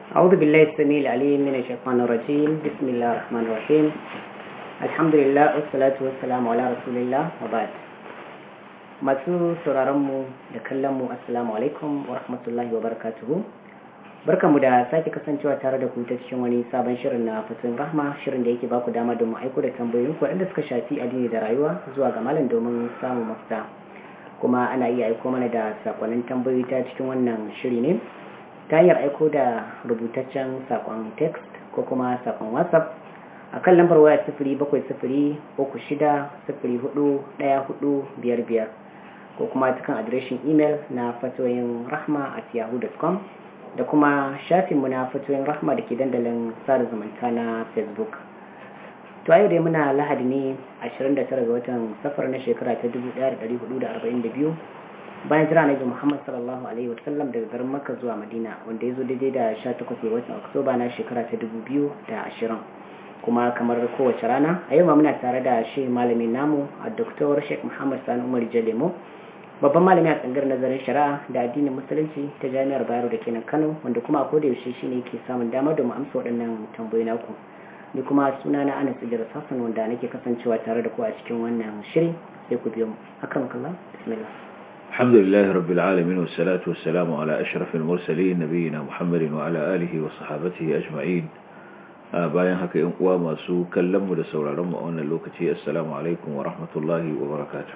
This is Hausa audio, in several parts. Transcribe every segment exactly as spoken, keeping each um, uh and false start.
أعوذ بالله السميع العليم من الشيطان الرجيم بسم الله الرحمن الرحيم الحمد لله والصلاة والسلام على رسول الله وبعد. masu sauraronmu da kallonmu assalamu alaikum wa rahmatullahi wa barakatuhu. Barkanmu da sake kasancewa tare da ku ta cikin wani sabon shirin na fatoyin rahma, shirin da yake baku dama domin aiko da tambayoyin ku waɗanda suka shafi addini da rayuwa zuwa ga malam domin samun mafita. Kuma ana iya aiko mana da sakonnin tambayoyi ta cikin wannan shiri ne ta hanyar aiko da rubutaccen sakon text ko kuma sakon whatsapp a kan lambar waya sifiri bakwai sifiri uku shida sifiri hudu ɗaya hudu biyar biyar ko kuma cikin adireshin imel na fatoyin rahma at yahoo dot com da kuma shafinmu na fatoyin rahma da ke dandalin sada zumunta na facebook. To yau dai muna lahadi ne ashirin da tara ga watan safar na shekara ta dubu ɗaya da ɗari hudu da arba'in da biyu bayan jira Annabi Muhammad sallallahu alaihi wasallam daga garin Makka zuwa Madina, wanda ya zo daidai da sha takwas ga watan Oktoba na shekara ta dubu biyu da ashirin. Kuma kamar kowace rana a yau ma muna tare da shi malamin namu a Doktor Sheikh Muhammad Sani Umar Jalemo, babban malami a tsangar nazarin shari'a da addinin musulunci ta Jami'ar Bayero da kenan Kano, wanda kuma a koda yaushe shine yake samun dama domin amsa waɗannan tambayoyi naku. Ni kuma suna na Anas Idris Hassan, wanda nake kasancewa tare da ku a cikin wannan shiri, sai ku biyo mu. Akan kallah, bismillah. Alhamdulillahi rabbil alamin wassalatu wassalamu ala ashrafil mursalin nabiyina Muhammadin wa ala alihi wa sahbihi ajma'in. Bayan haka yan uwa masu kallon mu da sauraron mu a wannan lokaci, assalamu alaikum wa rahmatullahi wa barakatuh.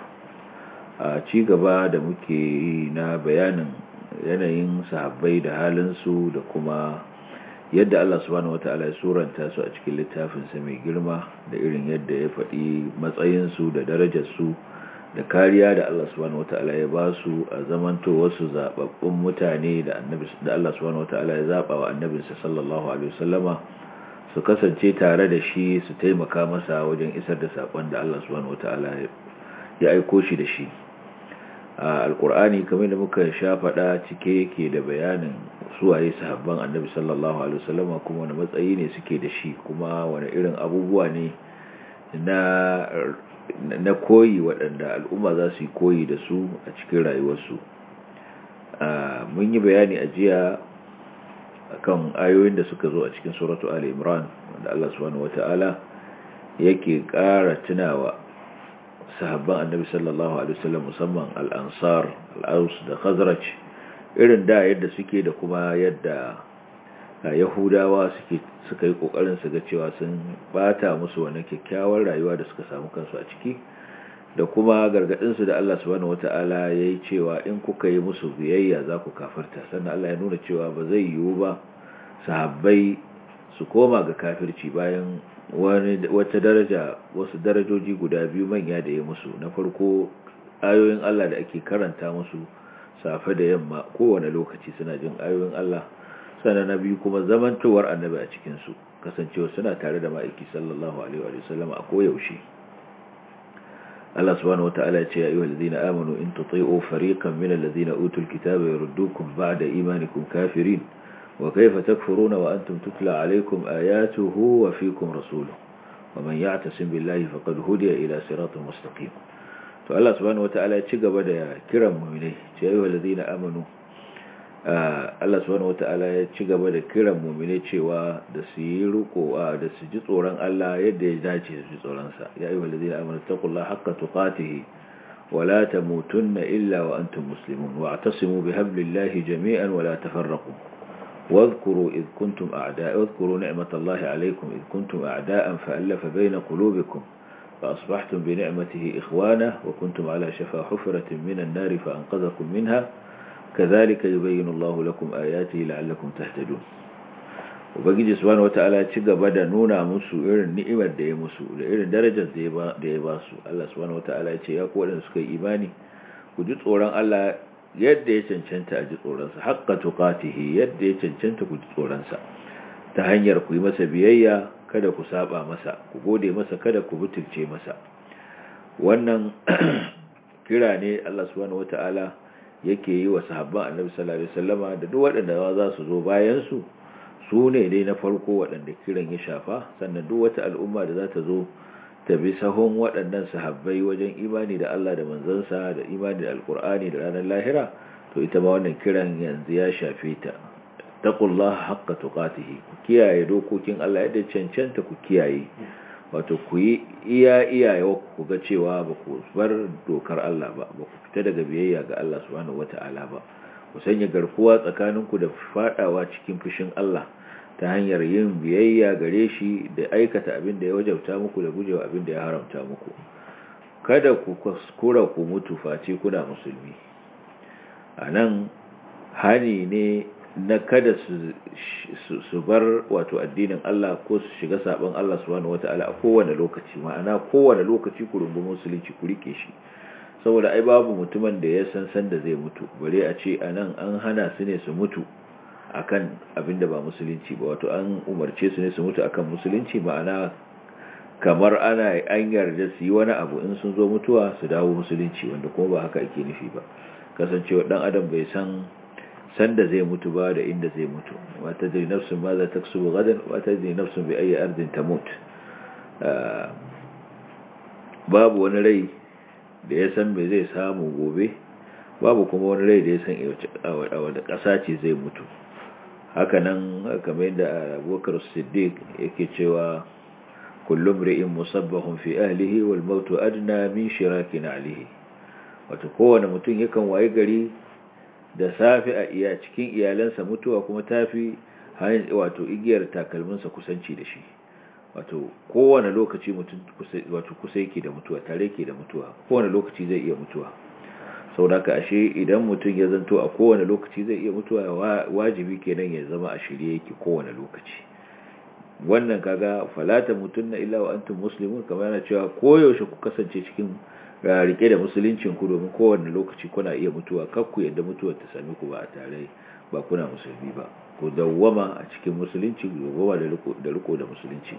A ci gaba da muke yi na bayanin yanayin sahabbai da halin su da kuma yadda Allah subhanahu wataala ya suranta su a cikin littafin sa mai girma, da irin yadda ya faɗi matsayin su da darajar su da kariya da Allah subhanahu wataala ya ba su a zamanto wasu zababbun mutane da annabi da Allah subhanahu wataala ya zaba wa annabinsa sallallahu alaihi wasallama su kasance tare da shi, su taimaka masa wajen isar da sakon da Allah subhanahu wataala ya aiko shi da shi. A alkur'ani kamar da muka sha faɗa cike yake da bayanin suwaye sahabban annabi sallallahu alaihi wasallama, kuma wani matsayi ne suke da shi, kuma wani irin abubuwa ne na na koyi waɗanda al'umma za su yi koyi da su a cikin rayuwarsu. Mun yi bayani a jiya akan ayoyin da suka zo a cikin suratu Ali Imran, wanda Allah subhanahu wata'ala yake ƙara tunawa sahabban annabi sallallahu alaihi wasallam, musamman al-ansar, al-aus da khazraj, irin da yadda suke da kuma yadda yahudawa suke suka yi kokarin su ga cewa sun bata musu wani kyakkyawar rayuwa da suka samu kansu a ciki, da kuma gargadin su da Allah subhanahu wataala yayi cewa in kuka yi musu biyayya za ku kafirta. Sannan Allah ya nuna cewa ba zai yiwu ba sahabbai su koma ga kafirci bayan wani wata daraja wasu darajoji guda biyu manya da ya musu. Na farko, ayoyin Allah da ake karanta musu safe da yamma kowane lokaci suna jin ayoyin Allah. Sannan na biyu kuma zamantowar annabi a cikinsu, kasancewa suna tare da ma'aiki sallallahu alaihi wa sallam a koyaushe. Allah subhanahu wata'ala ya ce ya ayyuhal ladina amanu in tuti'u fariqan min alladhina utul kitaba yurdukum ba'da imanikum kafirin wa kayfa takfuruna wa antum tutla alaykum ayatuhu wa fiikum rasuluhu wa man ya'tasim billahi faqad hudiya ila siratin mustaqim. To Allah subhanahu wata'ala ya ci gaba da kiran mu'minai, ya ayyuhal ladina amanu. Allah subhanahu wata'ala ya ci gaba da kiran mu'mine cewa da su yi riko da su ji tsoron Allah yadda ya dace su ji tsoron sa. Ya ayyuhal ladina amanu taqullaha haqqa tuqatih wa la tamutunna illa wa antum muslimun wa'tasimu bihablillahi jami'an wa la tafarraqu wadhkuru id kuntum a'da'a wadhkuru ni'matallahi 'alaykum id kuntum a'da'an fa'alafa bayna qulubikum فأصبحتم بنعمته إخوانا وكنتم على شفا حفرة من النار فأنقذكم منها كذلك يبين الله لكم آياته لعلكم تهتدون. Ubangiji subhanahu wataala ya ci gaba da nuna musu irin ni'imar da ya musu da irin darajar da ya ba su. Allah subhanahu wataala ya ce ya ku waɗanda suka yi imani, ku ji tsoron Allah yadda ya cancanta a ji tsoronsa, haqqa tuqatihi, yadda ya cancanta ku ji tsoronsa, ta hanyar ku yi masa biyayya, kada ku saba masa, ku gode masa, kada ku butulce masa. Wannan kira ne Allah subhanahu wataala yake yi wa sahabban annabi sallallahu alaihi wasallama da duk waɗanda za su zo bayan su. Su ne dai na farko waɗanda kiran ya shafa, sannan duk wata al'umma da za ta zo ta bi sahun waɗannan sahabbai wajen imani da Allah da manzansa, da imani da alkur'ani da ranar lahira, to ita ma wannan kiran yanzu ya shafe ta. wattaqullaha haqqa tuqatih ku kiyaye dokokin Allah yadda cancanta ku kiyaye wato ku yi iya iyayewa ku ga cewa ba ku bar dokar Allah ba ba ku fita daga biyayya ga Allah subhanahu wata'ala ba ku sanya garkuwa tsakaninku da fadawa cikin fushin Allah ta hanyar yin biyayya gare shi da aikata abin da ya wajabta muku da gujewa abin da ya haramta muku kada ku kuskura ku mutu face kuna musulmi anan hani ne na kada su bar wato addinin Allah ko su shiga saban Allah subhanahu wataala a kowane lokaci ma'ana kowane lokaci ku rungu musulunci ku rike shi saboda ai babu mutumin da ya san san da zai mutu bare a ce anan an hana su ne su mutu akan abinda ba musulunci ba wato an umarce su ne su mutu akan musulunci ma'ana kamar ana an yarda su yi wani abu in sun zo mutuwa su dawo musulunci wanda kuma ba haka ake nufi ba kasancewa dan adam bai san sanda zai mutu ba da inda zai mutu wata zai nafsun ma za ta kasubu gadan wata zai nafsun bai ayi ardin ta mutu babu wani rai da ya san bai zai samu gobe babu kuma wani rai da ya san a wadda ƙasa ce zai mutu hakanan kamar yadda abubakar siddiq yake cewa kullum ri'in musabbahun fi ahlihi wal mautu adna min shirakin alihi wato kowane mutum yakan waye gari da safi a iya cikin iyalansa mutuwa kuma tafi wato igiyar takalminsa kusanci da shi wato kowane lokaci mutum wato kusa yake da mutuwa tare yake da mutuwa kowane lokaci zai iya mutuwa saboda ashe idan mutum ya zanto a kowane lokaci zai iya mutuwa wajibi kenan ya zama a shirye yake kowane lokaci wannan kaga falata mutunna illa wa antum muslimun kamar yana cewa koyaushe ku kasance cikin rike da musuluncin ku domin kowane lokaci kuna iya mutuwa kakku yadda mutuwar ta sami ku ba a tare ba kuna musulmi ba ku dawwama a cikin musulunci dawwama da riko da riko da musulunci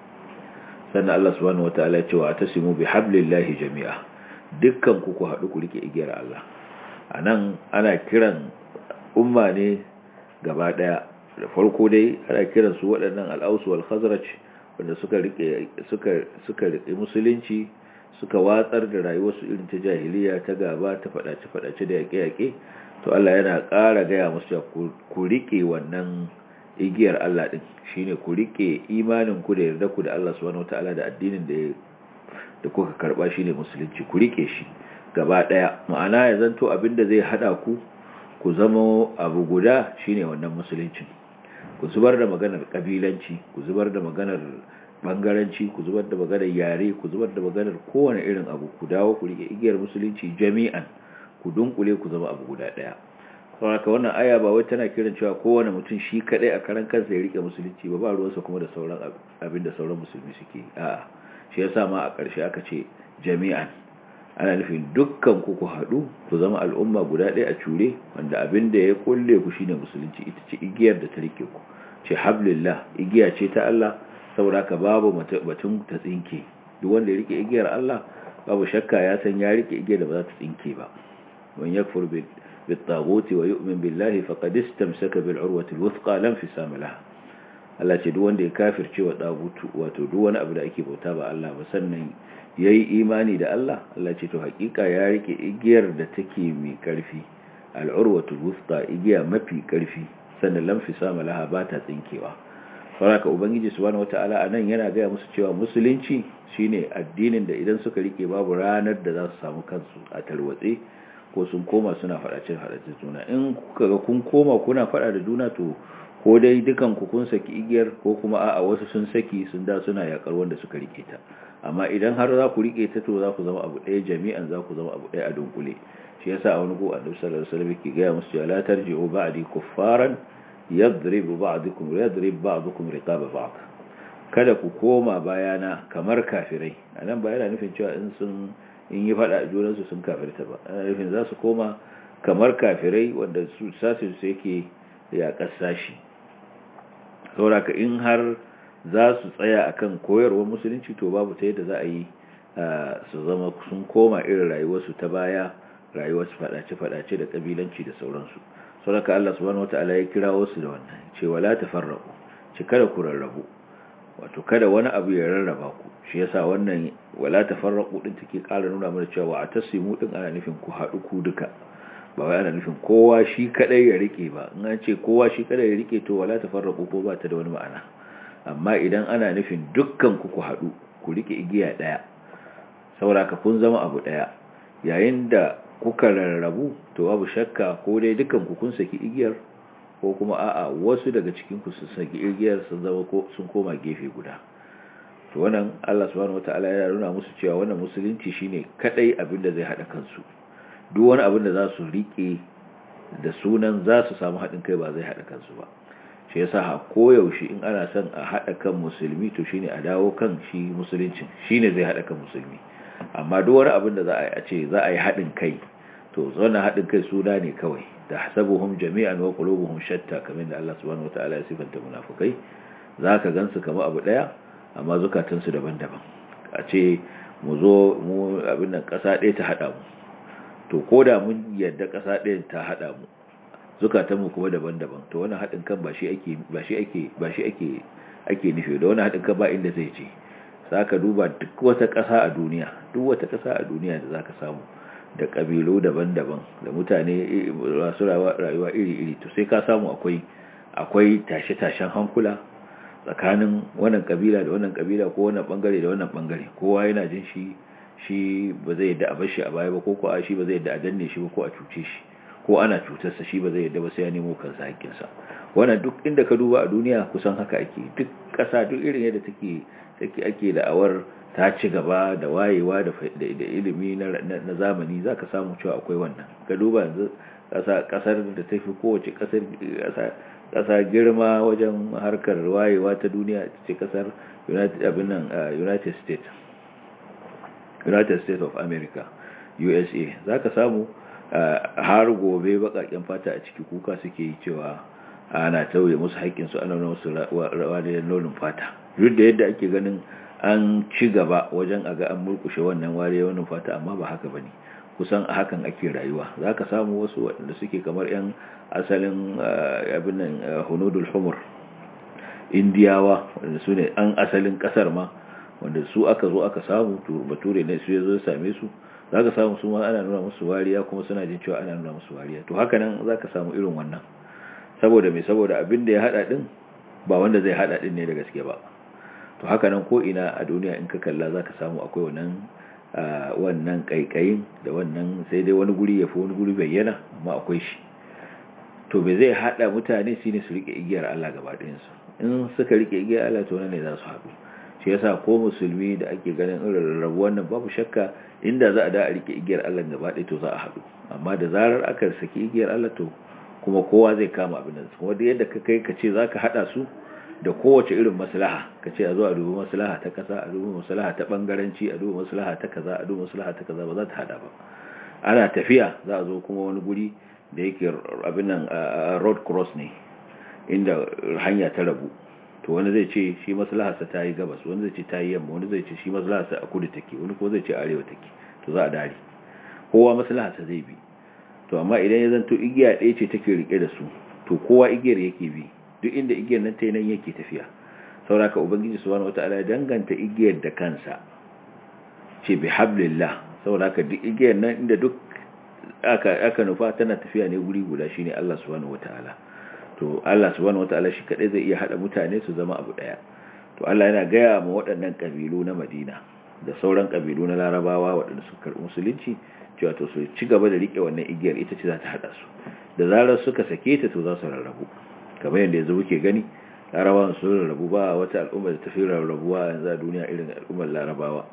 sannan Allah subhanahu wataala ya ce wa atasimu bihablillahi jami'a dukkan ku ku haɗu ku rike igiyar Allah anan ana kiran umma ne gaba daya da farko dai ana kiran su waɗannan al-Aws wal Khazraj wanda suka rike suka suka rike musulunci suka watsar da rayuwarsu irin ta jahiliya ta gaba ta fadace fadace da yake-yake to Allah yana ƙara gaya musu ku rike wannan igiyar Allah din shine ku rike imanin ku da yarda ku da Allah subhanahu wataala da addinin da da kuka karba shine musulunci ku rike shi gaba daya ma'ana ya zanto abinda zai hada ku ku zama abu guda shine wannan musulunci ku zubar da maganar kabilanci ku zubar da maganar bangaranci ku zubar da maganar yare ku zubar da maganar kowane irin abu ku dawo ku rike igiyar musulunci jami'an ku dunkule ku zama abu guda daya saboda wannan aya ba wai tana kiran cewa kowane mutum shi kadai a karan kansa ya rike musulunci ba ba ruwansa kuma da sauran abin da sauran musulmi suke a'a shi yasa ma a ƙarshe aka ce jami'an ana nufin dukkan ku ku haɗu ku zama al'umma guda ɗaya a cure wanda abin da ya kulle ku shine musulunci ita ce igiyar da ta rike ku ce hablillah igiya ce ta Allah saboda ka babu batun ta tsinke duk wanda ya rike igiyar Allah babu shakka ya san ya rike igiyar da ba za ta tsinke ba man yakfur bil taghuti wa yu'min billahi faqad istamsaka bil urwati al wuthqa lam fisama laha Allah ce duk wanda ya kafirce wa tagutu wato duk wani abu da ake bauta ba Allah ba sannan yayi imani da Allah Allah ce to hakika ya rike igiyar da take mai karfi al urwatu al wuthqa igiya mafi karfi sannan lam fisama laha ba ta tsinkewa saboda ubangiji subhanahu wataala anan yana ga musu cewa musulunci shine addinin da idan suka rike babu ranar da za su samu kansu a tarwatse ko sun koma suna fadacin hadacin juna in kuka ga kun koma kuna fada da juna to ko dai dukan ku kun saki igiyar ko kuma a'a wasu sun saki sun da suna yakar wanda suka rike ta amma idan har za ku rike ta to za ku zama abu ɗaya jami'an za ku zama abu ɗaya a dunkule shi yasa a wani go annabi sallallahu alaihi wasallam yake ga musu la tarji'u ba'di kuffaran yadribu ba'dukum yadrib ba'dukum riqaba ba'd kada ku koma bayana kamar kafirai anan ba yana nufin cewa in sun in yi fada junan su sun kafirta ba ana nufin za su koma kamar kafirai wanda su sasin su yake ya kasashi saboda in har za su tsaya akan koyarwar musulunci to babu ta yadda za a yi su zama sun koma irin rayuwarsu ta baya rayuwar su fadace fadace da kabilanci da sauransu saboda Allah subhanahu wataala ya kirawo su da wannan ce wala tafarraqu ce kada ku rarrabu wato kada wani abu ya rarraba ku shi yasa wannan wala tafarraqu din take ƙara nuna mana cewa atasimu din ana nufin ku haɗu ku duka ba wai ana nufin kowa shi kadai ya rike ba. in an ce kowa shi kadai ya rike to wala tafarraqu ko ba ta da wani ma'ana. amma idan ana nufin dukkan ku ku haɗu ku rike igiya ɗaya saboda ka kun zama abu ɗaya, yayin da kuka rarrabu to babu shakka ko dai dukkan ku kun saki igiyar ko kuma a'a wasu daga cikin ku sun saki igiyar sun zama ko sun koma gefe guda. to wannan Allah subhanahu wataala ya nuna musu cewa wannan musulunci shine kadai abin da zai hada kansu. duk wani abin da za su rike da sunan za su samu haɗin kai ba zai hada kansu ba. shi yasa ha koyaushe in ana son a hada kan musulmi to shine a dawo kan shi musuluncin shine zai hada kan musulmi. amma duk wani abin da za a yi a ce za a yi haɗin kai to wannan haɗin kai suna ne kawai. da hasabuhum jami'an wa qulubuhum shatta, kamar da Allah subhanahu wataala ya sifanta munafikai. zaka gansu kamar abu daya amma zukatansu daban-daban. a ce mu zo mu abin nan ƙasa ɗaya ta hada mu, to koda mun yadda ƙasa ɗaya ta hada mu zukatanmu kuma daban-daban, to wannan haɗin kan ba shi ake ba shi ake ba shi ake ake nufi da wannan haɗin kan ba inda zai ce. zaka duba duk wata ƙasa a duniya duk wata ƙasa a duniya da zaka samu da ƙabilu daban-daban da mutane masu rayuwa iri-iri, to sai ka samu akwai akwai tashe-tashen hankula tsakanin wannan ƙabila da wannan ƙabila ko wannan bangare da wannan bangare. kowa yana jin shi shi ba zai yadda a bar shi a baya ba, ko ko a shi ba zai yadda a danne shi ba ko a cuce shi, ko ana cutarsa shi ba zai yadda ba sai ya nemo kansa hakkinsa. wannan duk inda ka duba a duniya kusan haka ake. duk ƙasa duk irin yadda take take ake da'awar ta ci gaba da wayewa da ilimi na zamani, za ka samu cewa akwai wannan. ka duba yanzu kasar da ta fi kowace kasa girma wajen harkar wayewa ta duniya ce kasar united states united states of america U S A. za ka samu har gobe bakaken fata a ciki kuka suke yi cewa ana tauye musu haƙƙinsu, ana nuna musu wariyar launin fata. duk da yadda ake ganin an ci gaba wajen a ga an murkushe wannan wariyar launin fata, amma ba haka bane. kusan a hakan ake rayuwa. za ka samu wasu waɗanda suke kamar 'yan asalin abin nan hunudul humur indiyawa, wanda su ne an asalin ƙasar ma, wanda su aka zo aka samu bature ne su ya zo same su. za ka samu su ma ana nuna musu wariya, kuma suna jin cewa ana nuna musu wariya. to haka nan za ka samu irin wannan. saboda mai saboda abin da ya hada din ba wanda zai hada din ne da gaske ba. to haka nan ko ina a duniya in ka kalla za ka samu akwai wannan wannan kaikayin da wannan, sai dai wani guri ya fi wani guri bayyana, amma akwai shi. to bai zai hada mutane shine su rike igiyar Allah gaba ɗayan su. in suka rike igiyar Allah to ne za su haɗu. shi yasa ko musulmi da ake ganin irin rabuwan nan, babu shakka inda za a da a rike igiyar Allah gaba ɗaya to za a haɗu. amma da zarar aka saki igiyar Allah to kuma kowa zai kama abin nan. kuma da yadda ka kai ka ce za ka haɗa su da kowace irin maslaha, ka ce a zo a dubi maslaha ta kasa, a dubi maslaha ta bangaranci, a dubi maslaha ta kaza, a dubi maslaha ta kaza, ba za ta hada ba. ana tafiya za a zo kuma wani guri da yake abin nan road cross ne, inda hanya ta rabu. to wani zai ce shi maslaharsa ta yi gabas, wani zai ce ta yi yamma, wani zai ce shi maslaharsa a kudu take, wani ko zai ce arewa take. to za a dare, kowa maslaharsa zai bi. to amma idan ya zanto igiya ɗaya ce take rike da su, to kowa igiyar yake bi, duk inda igiyar nan ta yi nan yake tafiya. sauraka ubangiji subhanahu wataala ya danganta igiyar da kansa, ce bi hablillah. sauraka duk igiyar nan inda duk aka aka nufa tana tafiya ne guri guda, shine Allah subhanahu wataala. to Allah subhanahu wataala shi kadai zai iya hada mutane su zama abu daya. to Allah yana gaya ma waɗannan kabilu na Madina da sauran kabilu na Larabawa waɗanda suka karɓi musulunci cewa to su ci gaba da rike wannan igiyar, ita ce za ta hada su. da zarar suka sake ta to za su rarrabu, kamar yadda yanzu muke gani Larabawan su rarrabu. ba wata al'umma da ta fi rarrabuwa yanzu a duniya irin al'ummar Larabawa.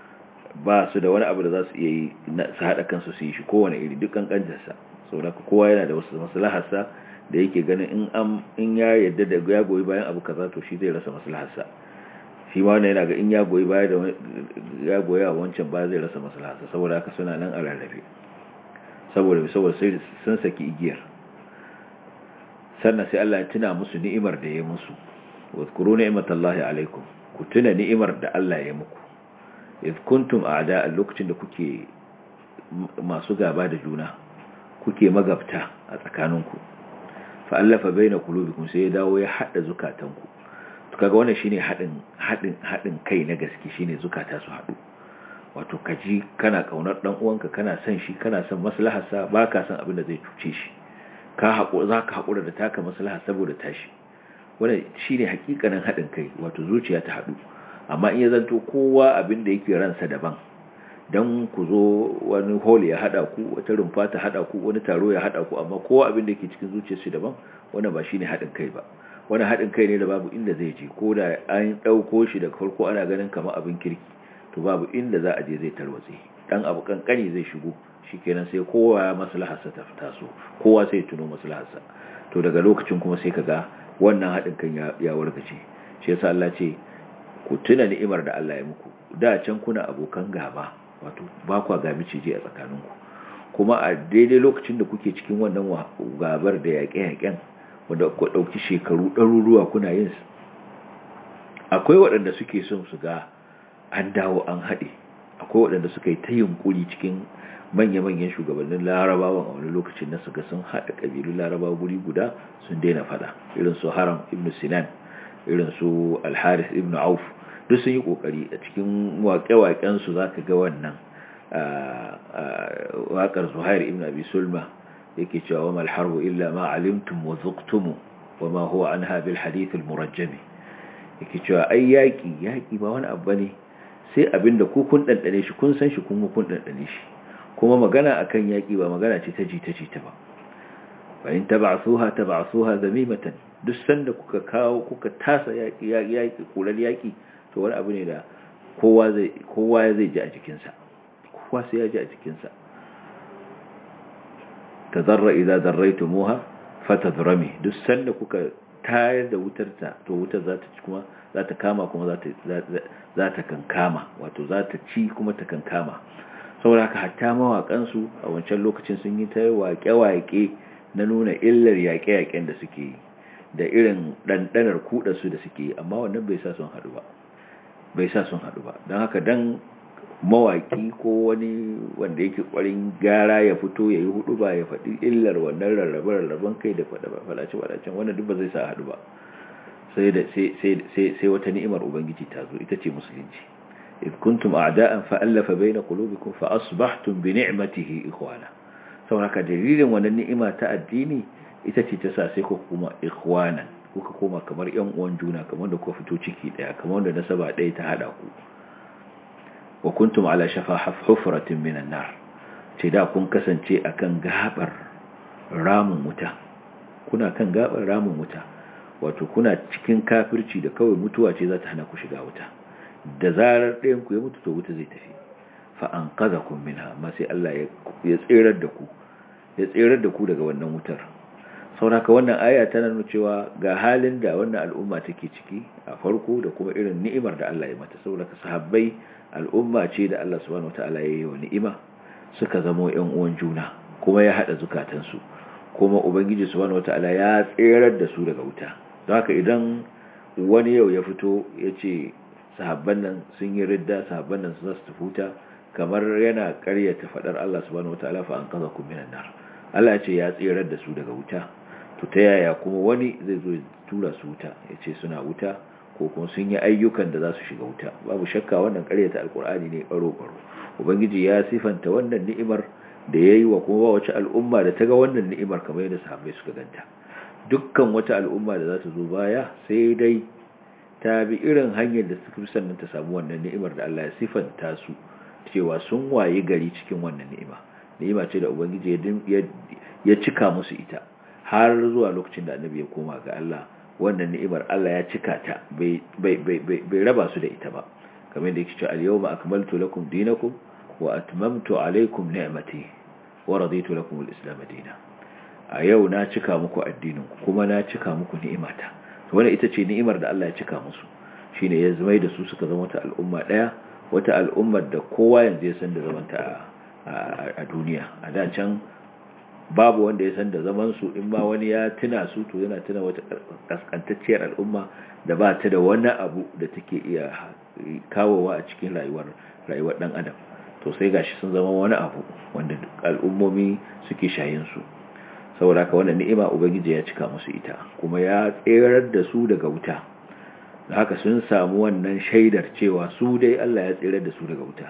ba su da wani abu da za su iya yi su haɗa kansu su yi shi kowane iri, dukkan kanjarsa. saboda kowa yana da wasu maslaharsa da yake ganin in an in ya yadda da ya goyi bayan abu kaza to shi zai rasa maslaharsa. shi ma wannan yana ga in ya goyi baya da ya goyi a wancan ba zai rasa maslaharsa. saboda haka suna nan a rarrafe, saboda saboda sai sun saki igiyar. sannan sai Allah ya tuna musu ni'imar da ya musu. wadhkuru ni'matallahi alaikum, ku tuna ni'imar da Allah ya muku. idh kuntum a'da'a, lokacin da kuke masu gaba da juna, kuke magabta a tsakaninku. fa allafa baina qulubikum, sai ya dawo ya hada zukatanku. to kaga wannan shine hadin hadin hadin kai na gaske, shine zukata su hadu. wato kaji kana kaunar dan uwanka, kana son shi, kana son maslaharsa, baka son abin da zai cuce shi, ka haƙura zaka haƙura da taka maslaha saboda tashi. Wannan shine hakikanin haɗin kai, wato zuciya ta haɗu. Amma in ya zanto kowa abin da yake ransa daban, dan ku zo wani hall ya hada ku, wata rumfa ta hada ku, wani taro ya hada ku, amma kowa abin da yake cikin zuciyarsa daban, wannan ba shine haɗin kai ba. Wannan haɗin kai ne da babu inda zai je, ko da an ɗauko shi daga farko ana ganin kamar abin kirki, to babu inda za a je zai tarwatse. Dan abu kankani zai shigo, shikenan sai kowa maslaharsa ta taso, kowa sai tuno maslaharsa. To daga lokacin kuma sai kaga wannan haɗin kan ya wargace. Shi yasa Allah ce ku tuna ni'imar da Allah ya muku. Da can kuna abokan gaba, wato ba kwa ga miciji a tsakaninku, kuma a daidai lokacin da kuke cikin wannan gabar da yaƙe-yaƙen wanda ku ɗauki shekaru ɗaruruwa kuna yin su, akwai waɗanda suke son su ga an dawo an haɗe. Akwai waɗanda suka yi ta yunƙuri cikin manya-manyan shugabannin larabawan a wani lokacin na suka sun haɗa ƙabilun larabawa guri guda sun daina faɗa, irin su Haram ibn Sinan, irin su Al-Harith ibn Auf, duk sun yi ƙoƙari. A cikin waƙe-waƙensu za ka ga wannan waƙar Zuhair ibn Abi Sulma yake cewa wa mal harbu illa ma alimtum wa zuqtum wa ma huwa anha bil hadith al murajjam. Yake cewa ai yaƙi yaƙi ba wani abu ne sai abinda ku kun dandane shi, kun san shi, kun kun dandane shi. Kuma magana akan yaƙi ba magana ce ta jita-jita ba. Fa in tab'athuha tab'athuha zamimatan, duk sanda kuka kawo kuka tasa yaƙi yaƙi kurar yaƙi, to wani abu ne da kowa zai kowa zai ji a jikinsa, kowa sai ya ji a jikinsa. Tazarra idza zarraytumuha fatadhrami, duk sanda kuka tayar da wutar ta, to wutar za ta kuma za ta kama kuma za ta za ta kankama, wato za ta ci kuma ta kankama. Saboda haka hatta mawakan su a wancan lokacin sun yi ta waƙe-waƙe na nuna illar yaƙe-yaƙen da suke yi da irin ɗanɗanar kuɗarsu da suke yi, amma wannan bai sa sun haɗu ba bai sa sun haɗu ba don haka dan mawaƙi ko wani wanda yake ƙwarin gara ya fito ya yi hudu ba ya faɗi illar wannan rarrabe-rarraben kai da faɗace-faɗacen, wannan duk ba zai sa haɗu ba. Sai wata ni'imar Ubangiji ta zo, ita ce musulunci. إذ كنتم أعداء فألف بين قلوبكم فأصبحتم بنعمته إخوانا. saboda haka dalilin wannan ni'ima ta addini ita ce ta sa sai ku kuma ikhwanan, kuka koma kamar ƴan uwan juna, kamar da kuka fito ciki daya, kamar da nasaba ɗaya ta hada ku. wa kuntum ala shafa hufratin minan nar, ce da kun kasance akan gabar ramin wuta, kuna kan gabar ramin wuta, wato kuna cikin kafirci da kawai mutuwa ce za ta hana ku shiga wuta. Da zarar ɗayan ku ya mutu to wuta zai tafi. fa anqadhakum minha, amma sai Allah ya tsirar da ku ya tsirar da ku daga wannan wutar. Saboda wannan aya tana nuna cewa ga halin da wannan al'umma take ciki a farko da kuma irin ni'imar da Allah ya mata. Saboda sahabbai al'umma ce da Allah subhanahu wataala ya yi wa ni'ima, suka zama ƴan uwan juna, kuma ya hada zukatansu, kuma ubangiji subhanahu wataala ya tsirar da su daga wuta. Don haka idan wani yau ya fito ya ce sahabban nan sun yi ridda, sahabban nan su zasu tafi wuta, kamar yana ƙaryata fadar Allah subhanahu wataala fa anqadhakum minan nar. Allah ya ce ya tsirar da su daga wuta, to ta yaya kuma wani zai zo ya tura su wuta, ya ce suna wuta ko kuma sun yi ayyukan da za su shiga wuta? Babu shakka wannan ƙaryata alkur'ani ne baro-baro. Ubangiji ya sifanta wannan ni'imar da ya yi wa kuma wace al'umma da ta ga wannan ni'imar kamar yadda sahabbai suka ganta. Dukkan wata al'umma da za ta zo baya sai dai ta bi irin hanyar da suka fi sannan ta samu wannan ni'imar da Allah ya sifanta su cewa sun waye gari cikin wannan ni'ima. Ni'ima ce da Ubangiji ya cika musu ita har zuwa lokacin da annabi ya koma ga Allah. Wannan ni'imar Allah ya cika ta, bai raba su da ita ba, kamar yadda yake cewa al-yawma akmaltu lakum dinakum wa atmamtu alaykum ni'mati wa raditu lakum al-islam dinan. A yau na cika muku addinin ku kuma na cika muku ni'imata. To wannan ita ce ni'imar da Allah ya cika musu, shine ya zama da su suka zama wata al'umma daya, wata al'ummar da kowa yanzu ya san da zamanta a duniya. A da can babu wanda ya san da zaman su, in ba wani ya tuna su to yana tuna wata kaskantacciyar al'umma da ba ta da wani abu da take iya kawowa a cikin rayuwar rayuwar dan adam. To sai gashi sun zama wani abu wanda al'ummomi suke shayin su. Saboda haka wannan ni'ima ubangiji ya cika musu ita, kuma ya tserar da su daga wuta. Da haka sun samu wannan shaidar cewa su dai Allah ya tserar da su daga wuta,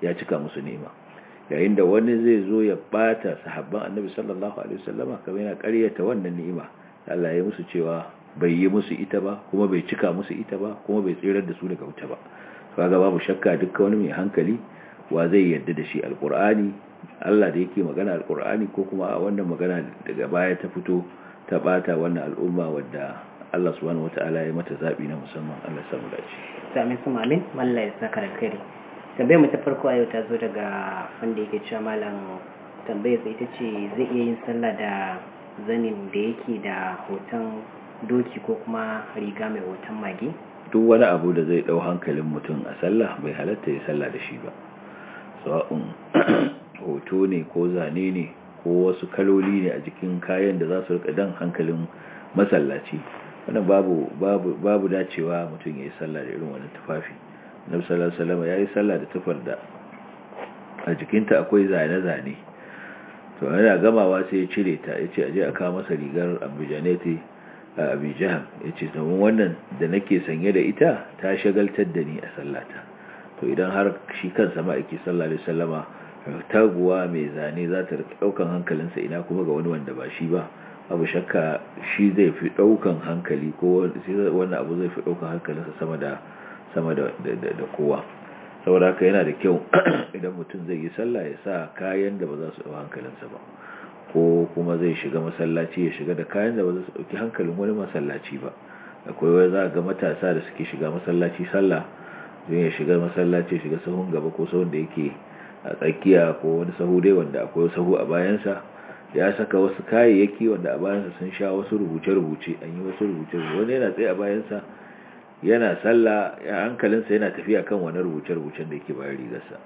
ya cika musu ni'ima. Yayin da wani zai zo ya bata sahabban annabi sallallahu alaihi wasallama kamar yana ƙaryata wannan ni'ima Allah ya musu cewa bai yi musu ita ba kuma bai cika musu ita ba kuma bai tsirar da su daga wuta ba. Kaga babu shakka dukkan wani mai hankali wa zai yarda da shi alqur'ani Allah da yake magana alqur'ani ko kuma wannan magana daga baya ta fito ta bata wannan al'umma wadda Allah subhanahu wataala ya mata zabi na musamman. Allah samu dace. Amin kuma amin. Allah ya saka alkhairi. Tambayar mu ta farko a yau ta zo daga wanda yake cewa malam tambayar sai ita ce zai iya yin sallah da zanin da yake da hoton doki ko kuma riga mai hoton mage? Duk wani abu da zai dau hankalin mutum a sallah bai halatta ya sallah da shi ba. Sawa'un hoto ne ko zane ne ko wasu kaloli ne a jikin kayan da za su rika dan hankalin masallaci. Wannan babu babu babu dacewa mutum ya yi sallah da irin wannan tufafi. Nabi sallallahu alaihi wasallam yayi sallah da tufar da a jikinta akwai zane-zane. To yana gamawa sai ya cire ta yace aje a kawo masa rigar Abujaneti a Abijam yace domin wannan da nake sanye da ita ta shagaltar da ni a sallata. To idan har shi kansa ma'aiki sallallahu alaihi wasallama taguwa mai zane za ta daukan hankalinsa ina kuma ga wani wanda ba shi ba, abu shakka shi zai fi daukan hankali ko wannan abu zai fi daukan hankalinsa sama da sama da da kowa. Saboda haka yana da kyau idan mutum zai yi sallah ya sa kayan da ba za su dauki hankalinsa ba, ko kuma zai shiga masallaci ya shiga da kayan da ba za su dauki hankalin wani masallaci ba. Akwai wai za ga matasa da suke shiga masallaci sallah don ya shiga masallaci shiga sahun gaba ko sahun da yake a tsakiya ko wani sahu dai wanda akwai sahu a bayansa, ya saka wasu kayayyaki wanda a bayansa sun sha wasu rubuce-rubuce, an yi wasu rubuce-rubuce, wani yana tsaye a bayansa yana sallah ya hankalinsa yana tafiya kan wani rubuce-rubucen da yake bayan rigarsa.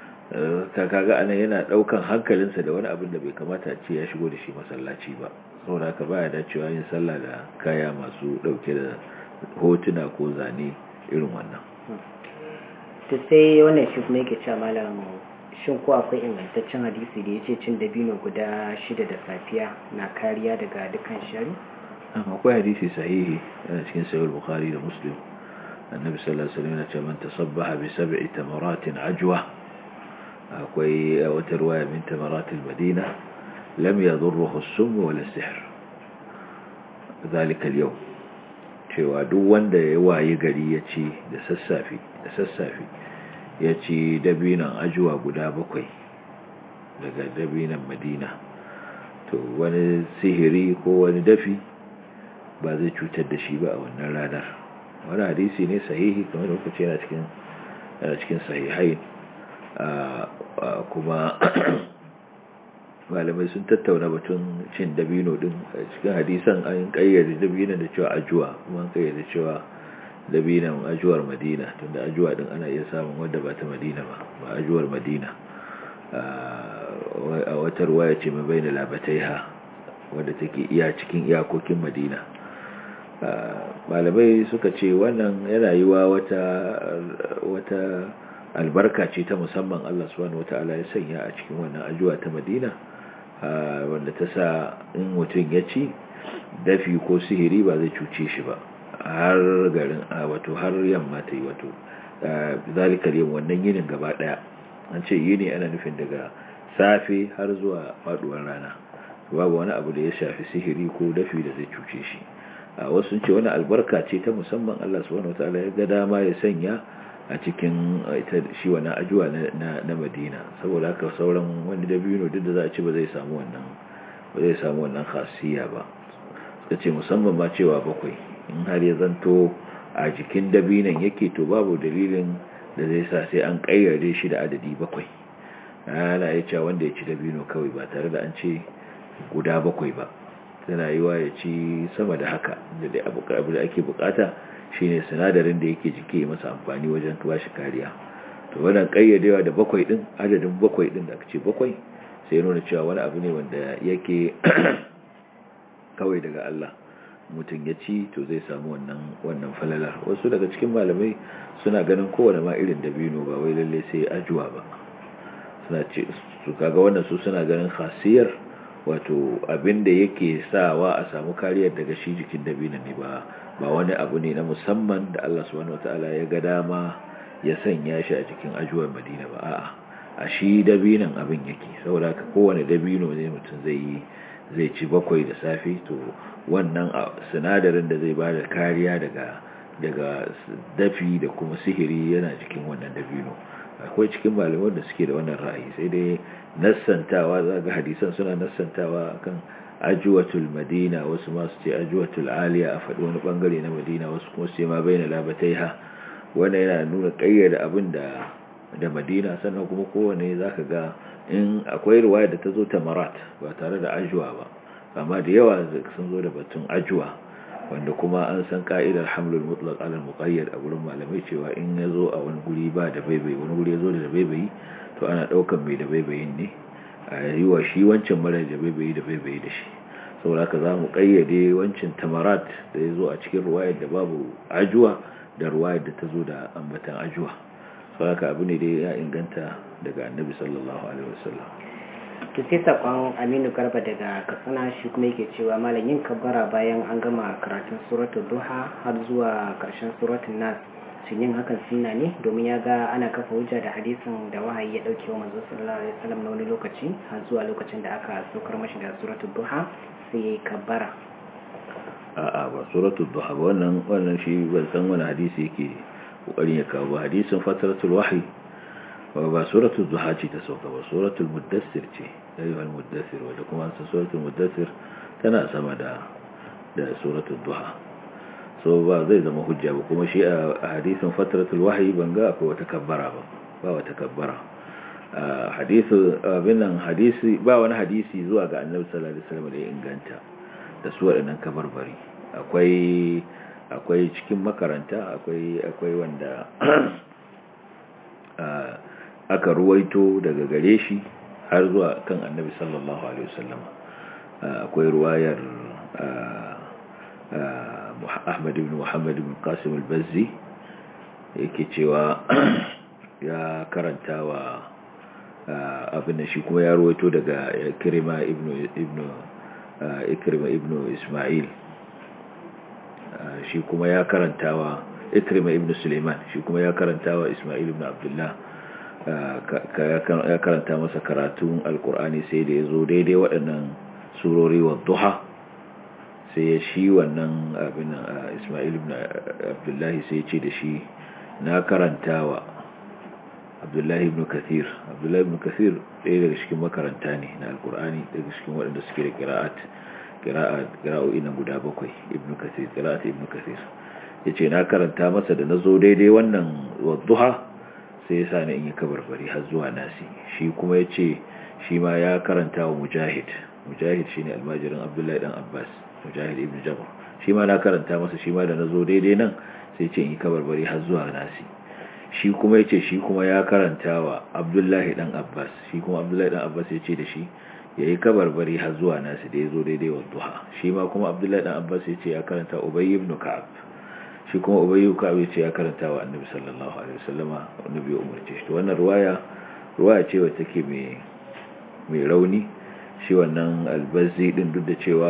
Kaga anan yana daukan hankalinsa da wani abin da bai kamata a ce ya shigo da shi masallaci ba. Saboda haka baya dacewa yin sallah da kaya masu dauke da hotuna ko zane irin wannan. To sai wannan shi kuma yake cewa malam shin ko akwai ingantaccen hadisi da yace cin dabino guda shida da safiya na kariya daga dukkan shari? Akwai hadisi sahihi a cikin sahih Bukhari da Muslim. Annabi sallallahu alaihi wasallam ya ce man tasabbaha bi sab'i tamaratin ajwa, akwai wata riwaya min tamaratil Madina lam yadurruhu as-sum wala as-sihr zalika al-yawm, cewa duk wanda ya waye gari ya ci da sassafe da sassafe ya ci dabinan ajuwa guda bakwai daga dabinan Madina, to wani sihiri ko wani dafi ba zai cutar da shi ba a wannan ranar. Wani hadisi ne sahihi kamar da kuka ce yana cikin yana cikin sahihai. Kuma malamai sun tattauna batun cin dabino din a cikin hadisan, an kayyade dabino da cewa ajuwa, kuma an kayyade cewa dabinan ajuwar Madina, tunda ajuwa din ana iya samun wanda ba ta Madina ba, ba ajuwar Madina. A wata ruwaya ce mai bayyana labataiha wadda take iya cikin iyakokin Madina. Malamai suka ce wannan yana yiwa wata wata albarka ce ta musamman Allah subhanahu wataala ya sanya a cikin wannan ajuwa ta Madina, wanda ta sa in mutum ya ci dafi ko sihiri ba zai cuce shi ba har garin wato har yamma ta yi, wato zalikar yin wannan yinin gaba daya. An ce yini ana nufin daga safe har zuwa faduwar rana, babu wani abu da ya shafi sihiri ko dafi da zai cuce shi. Wasu sun ce wani albarka ce ta musamman Allah subhanahu wataala ya ga dama ya sanya a cikin ita shi wani ajuwa na na Madina, saboda haka sauran wani dabino duk da za a ci ba zai samu wannan ba zai samu wannan khasiyya ba. Suka ce musamman ma cewa bakwai, in har ya zanto a jikin dabinan yake to babu dalilin da zai sa sai an kayyade shi da adadi bakwai. Ana iya cewa wanda ya ci dabino kawai ba tare da an ce guda bakwai ba, tana yiwa ya ci sama da haka, da dai abu da ake bukata shine sinadarin da yake jike masa amfani wajen ba shi kariya. To wannan kayyadewa da bakwai din, adadin bakwai din da aka ce bakwai, sai nuna cewa wani abu ne wanda yake kawai daga Allah. Mutum ya ci to zai samu wannan wannan falalar. Wasu daga cikin malamai suna ganin kowane ma irin dabino ba wai lalle sai ajuwa ba, suna ce su kaga wannan su suna ganin khasiyar wato abinda yake sawa a samu kariyar daga shi jikin dabinan ne, ba ba wani abu ne na musamman da Allah subhanahu wataala ya ga dama ya sanya shi a cikin ajuwar Madina ba. A'a, a shi dabinon abin yake, saboda ka kowane dabino ne mutum zai yi zai ci bakwai da safe, to wannan sinadarin da zai ba da kariya daga daga dafi da kuma sihiri yana cikin wannan dabino. Akwai cikin malaman da suke da wannan ra'ayi, sai dai nassantawa za ga hadisan suna nassantawa akan ajuwatul madina, wasu ma su ce ajuwatul aliya a faɗi wani bangare na madina, wasu kuma su ce ma baina labataiha. Wannan yana nuna ƙayyade abin da da madina, sannan kuma kowane zaka ga in akwai riwaya da ta zo tamarat ba tare da ajuwa ba, amma da yawa sun zo da batun ajuwa, wanda kuma an san ka'idar hamlul mutlaq ala muqayyad a gurin malamai cewa in ya zo a wani guri ba da baibai, wani guri ya zo da baibai, to ana daukan mai da baibayin ne a yi wa shi wancan mara da baibai da baibai da shi. saboda haka za mu kayyade wancan tamarat da ya zo a cikin ruwayar da babu ajuwa da ruwayar da ta zo da ambatan ajuwa. saboda haka abu ne da ya inganta daga annabi sallallahu alaihi wasallam. to sai sakon Aminu Garba daga Katsina, shi kuma yake cewa malam yin kabbara bayan an gama karatun suratul duha har zuwa karshen suratul nas, shin yin hakan sunna ne? Domin ya ga ana kafa hujja da hadisin da wahayi ya dauke wa manzo sallallahu alaihi wasallam na wani lokaci har zuwa lokacin da aka saukar mashi da suratul duha sai yayi kabbara. a'a ba suratul duha ba, wannan wannan shi ban san wani hadisi yake kokarin ya kawo ba. Hadisin fatratul wahyi ba suratul duha ce ta sauka ba, suratul muddassir ce, ayyuhal muddassir, wanda kuma suratul muddassir tana sama da da suratul duha, so ba zai zama hujja ba. kuma shi a hadisin fatratul wahyi ban ga akwai wata kabbara ba, ba wata kabbara a hadisu abin nan hadisi, ba wani hadisi zuwa ga annabi sallallahu alaihi wasallam da ya inganta da su waɗannan kabarbari. akwai akwai cikin makaranta akwai akwai wanda aka ruwaito daga gare shi har zuwa kan annabi sallallahu alaihi wasallam. akwai ruwayar Ahmad ibn Muhammad ibn Qasim al-Bazzi yake cewa ya karanta wa abin shi kuma ya ruwaito daga Ikrima ibn ibn Ikrima ibn Isma'il, shi kuma ya karanta wa Ikrima ibn Sulaiman, shi kuma ya karanta wa Isma'il ibn Abdullah, ya karanta masa karatun alkur'ani sai da ya zo daidai waɗannan surori wa duha, sai ya shi wannan abin Isma'il ibn Abdullah sai ce da shi na karanta wa Abdullah ibn Kathir. Abdullah ibn Kathir ɗaya daga cikin makaranta ne na alkur'ani, daga cikin waɗanda suke da qira'at qira'at qira'o'i na guda bakwai. Ibn Kathir, qira'at ibn Kathir yace na karanta masa da nazo daidai wannan wa duha sai ya sa ni in yi kabarbari har zuwa nasi. Shi kuma ya ce shi ma ya karanta wa mujahid, mujahid shi ne almajirin abdullahi dan abbas, mujahid ibn jabr, shi ma na karanta masa, shi ma da na zo daidai nan sai ce in yi kabarbari har zuwa nasi. Shi kuma ya ce shi kuma ya karanta wa abdullahi dan abbas, shi kuma abdullahi dan abbas ya ce da shi ya yi kabarbari har zuwa nasi da ya zo daidai wa duha. Shi ma kuma abdullahi dan abbas ya ce ya karanta ubay ibn ka'ab, shi kuma ubayyu ka'ab ce ya karanta wa annabi sallallahu alaihi wasallama, annabi ya umarce shi. to wannan ruwaya ruwaya ce wacce take mai mai rauni. shi wannan albazzi din duk da cewa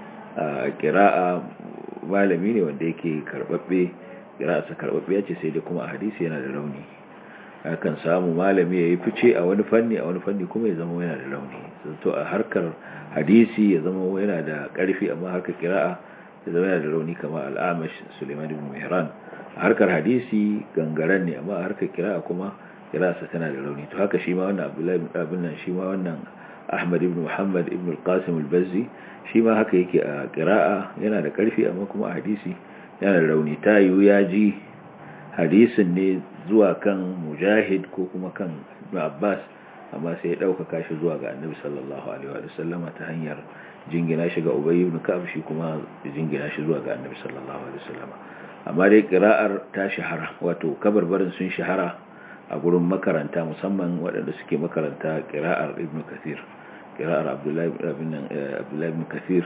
a qira'a malami ne wanda yake karbabbe, qira'a sa karbabbe ce, sai dai kuma a hadisi yana da rauni. akan samu malami yayi fice a wani fanni a wani fanni kuma ya zama yana da rauni. to a harkar hadisi ya zama yana da karfi, amma harkar qira'a zama yana da rauni, kamar al'amash Suleiman ibn Mihran. a harkar hadisi gangaren ne, amma a harkar kira'a kuma kira'arsa tana da rauni. to haka shi ma wannan Abdullahi ibn nan shi ma wannan Ahmad ibn Muhammad ibn al-Qasim al-Bazzi, shi ma haka yake a kira'a yana da karfi, amma kuma a hadisi yana da rauni. ta yiwu ya ji hadisin ne zuwa kan Mujahid ko kuma kan Ibn Abbas, amma sai ya ɗaukaka shi zuwa ga Annabi sallallahu alaihi wa sallama ta hanyar jingina shi ga Ubay ibn Ka'ab, shi kuma jingina shi zuwa ga Annabi sallallahu alaihi wasallam. amma dai qira'ar ta shahara, wato kabarbarin sun shahara a gurin makaranta, musamman waɗanda suke makaranta qira'ar Ibn Kathir, qira'ar Abdullah ibn Abdullah ibn Kathir.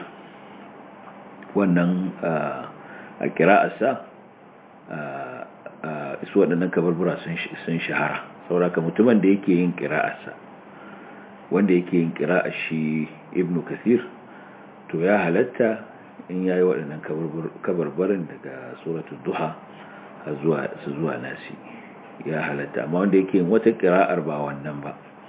wannan a qira'ar sa su waɗannan kabarbura sun sun shahara. saboda mutumin da yake yin qira'ar sa, wanda yake yin qira'ar shi Ibn Kathir, to ya halatta in yayi waɗannan kabarbarin daga suratul duha zuwa zuwa nasi, ya halatta. amma wanda yake yin wata qira'ar ba wannan ba,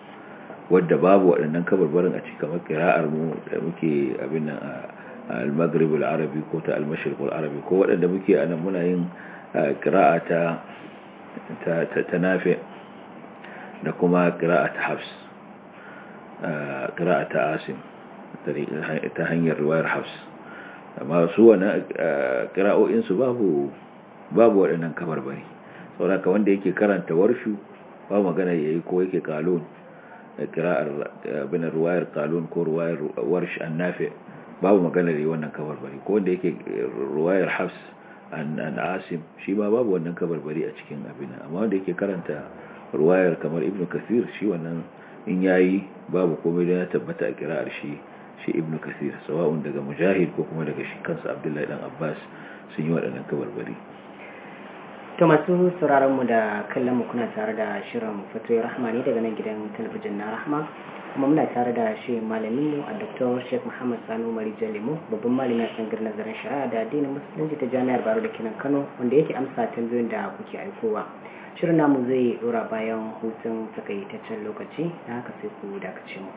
wadda babu waɗannan kabarbarin a cikin kamar qira'ar mu da muke abin nan al-maghrib al-arabi ko ta al-mashriq al-arabi ko waɗanda muke anan muna yin qira'a ta ta ta nafi da kuma qira'a ta hafs qira'a ta asim ta hanyar riwayar hafs amma su wannan qira'o'in su babu babu waɗannan kabarbari saboda wanda yake karanta warshu ba magana yayi ko yake kalon qira'ar bin riwayar kalon ko riwayar warsh an-nafi babu magana yayi wannan kabarbari ko wanda yake riwayar hafs an an asim shi ma babu wannan kabarbari a cikin abin amma wanda yake karanta riwayar kamar ibnu kathir shi wannan in yayi babu komai da ya tabbata a qira'ar shi shi ibnu kathir sawa'un daga mujahid ko kuma daga shi kansa abdullahi dan abbas sun yi waɗannan kabarbari. To masu sauraron mu da kallon mu kuna tare da shirin Fatoyi Rahma ne daga nan gidan talabijin na Rahma, kuma muna tare da shi malamin mu a Doctor Sheikh Muhammad Sani Umar Jalimo, babban malamin tsangar nazarin shari'a da addinin musulunci ta Jami'ar Bayero da Kenan Kano, wanda yake amsa tambayoyin da kuke aikowa. Shirin namu zai dora bayan hutun takaitaccen lokaci, da haka sai ku dakace mu.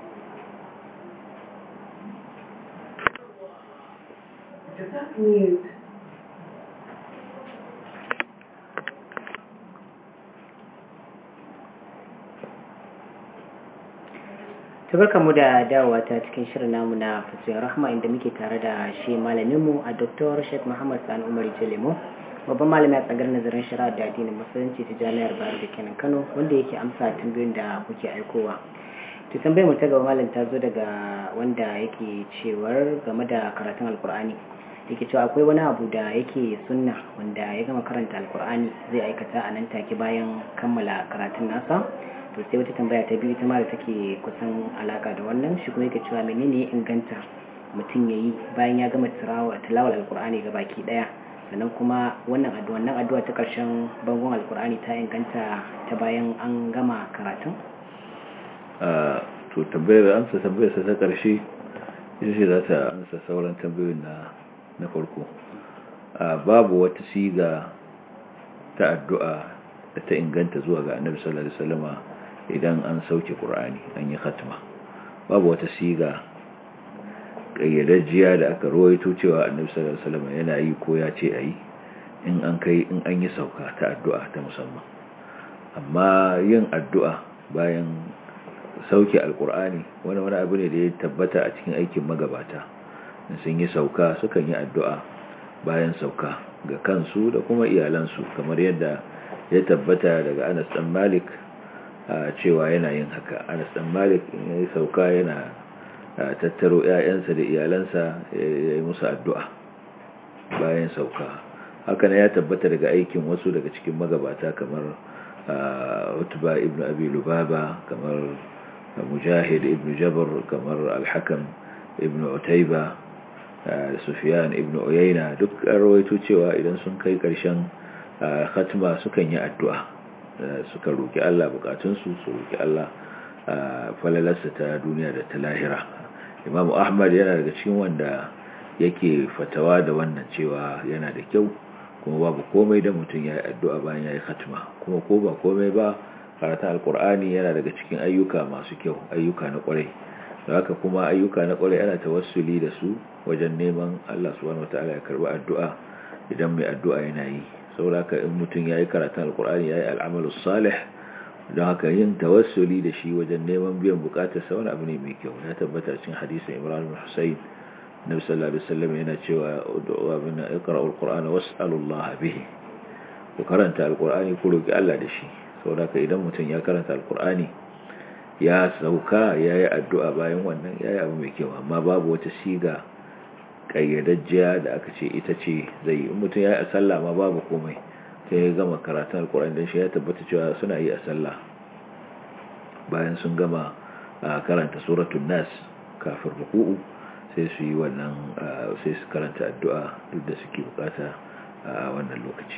tabarka mu da dawowa ta cikin shirin namu na Fatoyi Rahma, inda muke tare da shi malaminmu a Doctor Sheikh Muhammad Sani Umar Jalimo, babban malami a tsangar nazarin shari'a da addinin musulunci ta Jami'ar Bayero da Kenan Kano, wanda yake amsa tambayoyin da kuke aikowa. To tambayar mu ta gaba malam ta zo daga wanda yake cewar game da karatun Alkur'ani. Yake cewa akwai wani abu da yake sunna wanda ya gama karanta Alkur'ani zai aikata a nan take bayan kammala karatun nasa. To sai wata tambaya ta biyu ta ma da take kusan alaka da wannan, shi kuma yake cewa menene inganta mutum yayi bayan ya gama tilawar Alkur'ani ga baki daya, sannan kuma wannan addu'a wannan addu'a ta karshen bangon Alkur'ani ta inganta ta bayan an gama karatun. To tambayar amsa tambayar sa ta karshe ita ce za ta amsa sauran tambayoyin na na farko. Babu wata siga ta addu'a da ta inganta zuwa ga Annabi sallallahu alaihi wasallama idan an sauke Qur'ani an yi khatma. Babu wata siga kayyadajjiya da aka rawaito cewa Annabi sallallahu alaihi wasallama yana yi ko ya ce ayi in an kai in an yi sauka ta addu'a ta musamman. Amma yin addu'a bayan sauke alkur'ani wani wani abu ne da ya tabbata a cikin aikin magabata, sun yi sauka sukan yi addu'a bayan sauka ga kansu da kuma iyalansu, kamar yadda ya tabbata daga Anas dan Malik cewa yana yin haka. Anas dan Malik ya yi sauka yana tattaro 'ya'yansa da iyalansa ya yi musu addu'a bayan sauka. Haka ne ya tabbata daga aikin wasu daga cikin magabata kamar Utba ibn Abi Lubaba, kamar Mujahid ibn Jabr, kamar Al-Hakam ibn Utayba, Sufyan ibn Uyayna, duk an rawaito cewa idan sun kai ƙarshen khatma sukan yi addu'a, suka roki Allah bukatunsu, su roki Allah falalarsa ta duniya da ta lahira. Imam Ahmad yana daga cikin wanda yake fatawa da wannan cewa yana da kyau, kuma babu komai da mutum ya yi addu'a bayan ya yi khatma, kuma ko ba komai ba karatun alkur'ani yana daga cikin ayyuka masu kyau, ayyuka na kwarai. Da haka kuma ayyuka na kwarai ana tawassuli da su wajen neman Allah subhanahu wataala ya karbi addu'a idan mai addu'a yana yi. Saboda haka in mutum yayi karatun alkur'ani yayi al'amalu salih, don haka yin tawassuli da shi wajen neman biyan bukatar sa wani abu ne mai kyau. Ya tabbata cikin hadisin Imran bin Husayn, Nabi sallallahu alaihi wasallam yana cewa ud'u bina iqra'ul qur'ana was'alullaha bihi, ku karanta alkur'ani ku roki Allah da shi. Saboda haka idan mutum ya karanta alkur'ani ya sauka ya yi addu'a bayan wannan ya yi abu mai kyau, amma babu wata siga ƙayyadajjiya da aka ce ita ce zai yi. Mutum ya yi a sallah ma babu komai, sai ya gama karatun alkur'ani don shi ya tabbata cewa suna yi a sallah bayan sun gama karanta suratun nas kafin ruku'u sai su yi wannan, sai su karanta addu'a duk da suke bukata a wannan lokaci.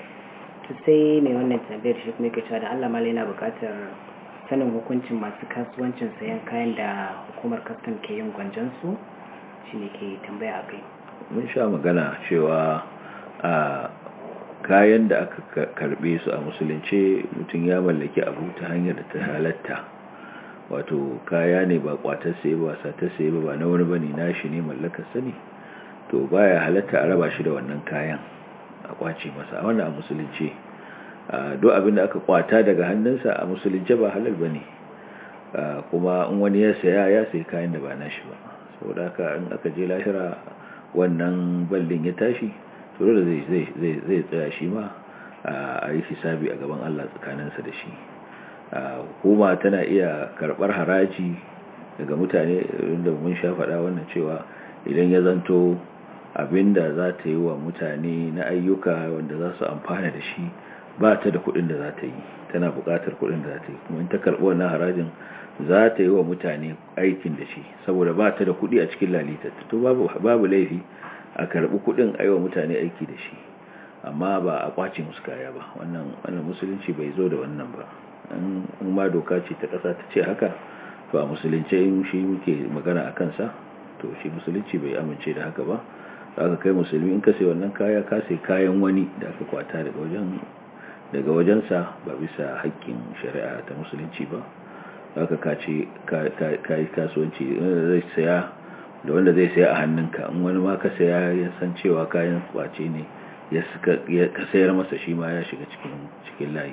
Sai mai wannan tambayar shi kuma yake cewa da Allah malai yana bukatar sanin hukuncin masu kasuwancin sayan kayan da hukumar kastam ke yin gwanjansu, shi ne ke tambaya a kai. Mun sha magana cewa a kayan da aka karbe su a musulunce mutum ya mallaki abu ta hanyar da ta halatta, wato kaya ne ba kwatar sai ba satar sai ba ba na wani bane nashi ne mallakar sani to baya halatta a raba shi da wannan kayan a kwace masa wannan a musulunci duk abin da aka kwata daga hannunsa a musulunci ba halal bane kuma in wani ya saya ya sai kayan da ba nashi ba saboda haka in aka je lahira wannan ballin ya tashi to da zai zai zai tsaya shi ma a yi hisabi a gaban Allah tsakaninsa da shi. Hukuma tana iya karbar haraji daga mutane inda mun sha faɗa wannan cewa idan ya zanto abinda za ta yi wa mutane na ayyuka wanda za su amfana da shi ba ta da kuɗin da za ta yi, tana buƙatar kuɗin da za ta yi, kuma in ta karɓi wannan harajin za ta yi wa mutane aikin da shi saboda ba ta da kuɗi a cikin lalita to babu babu laifi a karɓi kuɗin a yi wa mutane aiki da shi, amma ba a kwace musu kaya ba. Wannan wannan musulunci bai zo da wannan ba. in ma doka ce ta ƙasa ta ce haka to a musulunci in shi muke magana a kansa to shi musulunci bai amince da haka ba. Aka kai musulmi in ka sai wannan kaya ka sai kayan wani da aka kwata daga wajen daga wajensa ba bisa haƙƙin shari'a ta musulunci ba. Aka kace ka yi kasuwanci zai saya da wanda zai saya a hannunka, in wani ma ka saya ya san cewa kayan kwace ne ya ka sayar masa shi ma ya shiga cikin cikin layi.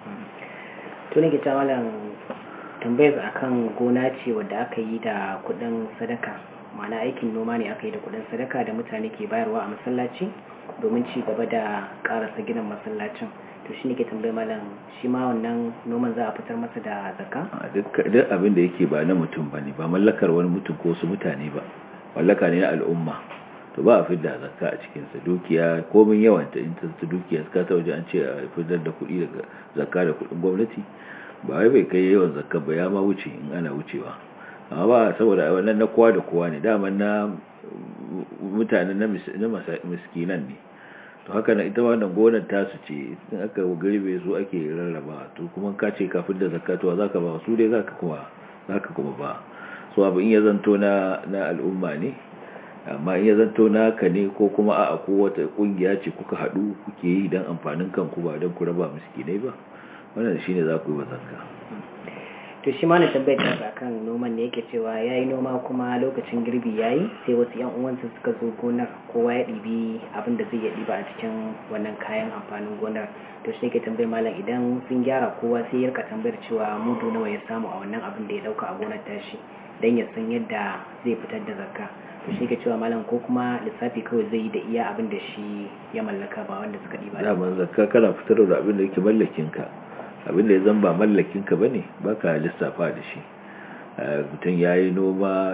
To ne ke ta malam tambayar akan gona ce wadda aka yi da kudin sadaka, ma'ana aikin noma ne aka yi da kudin sadaka da mutane ke bayarwa a masallaci domin ci gaba da karasa ginin masallacin. To shi ne ke tambayar malam shi ma wannan noman za a fitar masa da zakka? Duk abin da yake ba na mutum bane, ba mallakar wani mutum ko su mutane ba, mallaka ne na al'umma, to ba a fidda zakka a cikinsa. Dukiya komin yawanta in ta dukiya ka ta waje an ce a fitar da kuɗi daga zakka da kuɗin gwamnati ba wai bai kai yawan zakka ba, ya ma wuce in ana wucewa, amma ba saboda wannan na kowa da kowa ne, daman na mutane na miskinan ne. To haka na ita wannan gonar tasu ce, in aka girbe su ake rarraba, to kuma ka ce kafin da zakka to zaka ba su dai zaka kuma zaka kuma ba. So abu in ya zanto na na al'umma ne, amma in ya zanto naka ne ko kuma a'a ko wata kungiya ce kuka haɗu kuke yi don amfanin kanku ba don ku raba miskinai ba, wannan shine za ku yi wa zakka. To shi ma na tambayar da kan noman ne yake cewa yayi noma kuma lokacin girbi yayi sai wasu yan uwansa suka zo gonar, kowa ya ɗibi abin da zai iya ɗiba a cikin wannan kayan amfanin gonar. To shi yake tambayar malam idan sun gyara kowa sai ya rika tambayar cewa mudu nawa ya samu a wannan abin da ya dauka a gonar tashi dan ya san yadda zai fitar da zakka. To shi yake cewa malam ko kuma lissafi kawai zai yi da iya abin da shi ya mallaka ba wanda suka ɗiba. Da man zakka kana fitar da abin da yake mallakin ka, abinda ya zan ba mallakinka ba ne ba ka lissafa da shi. Mutum ya yi noma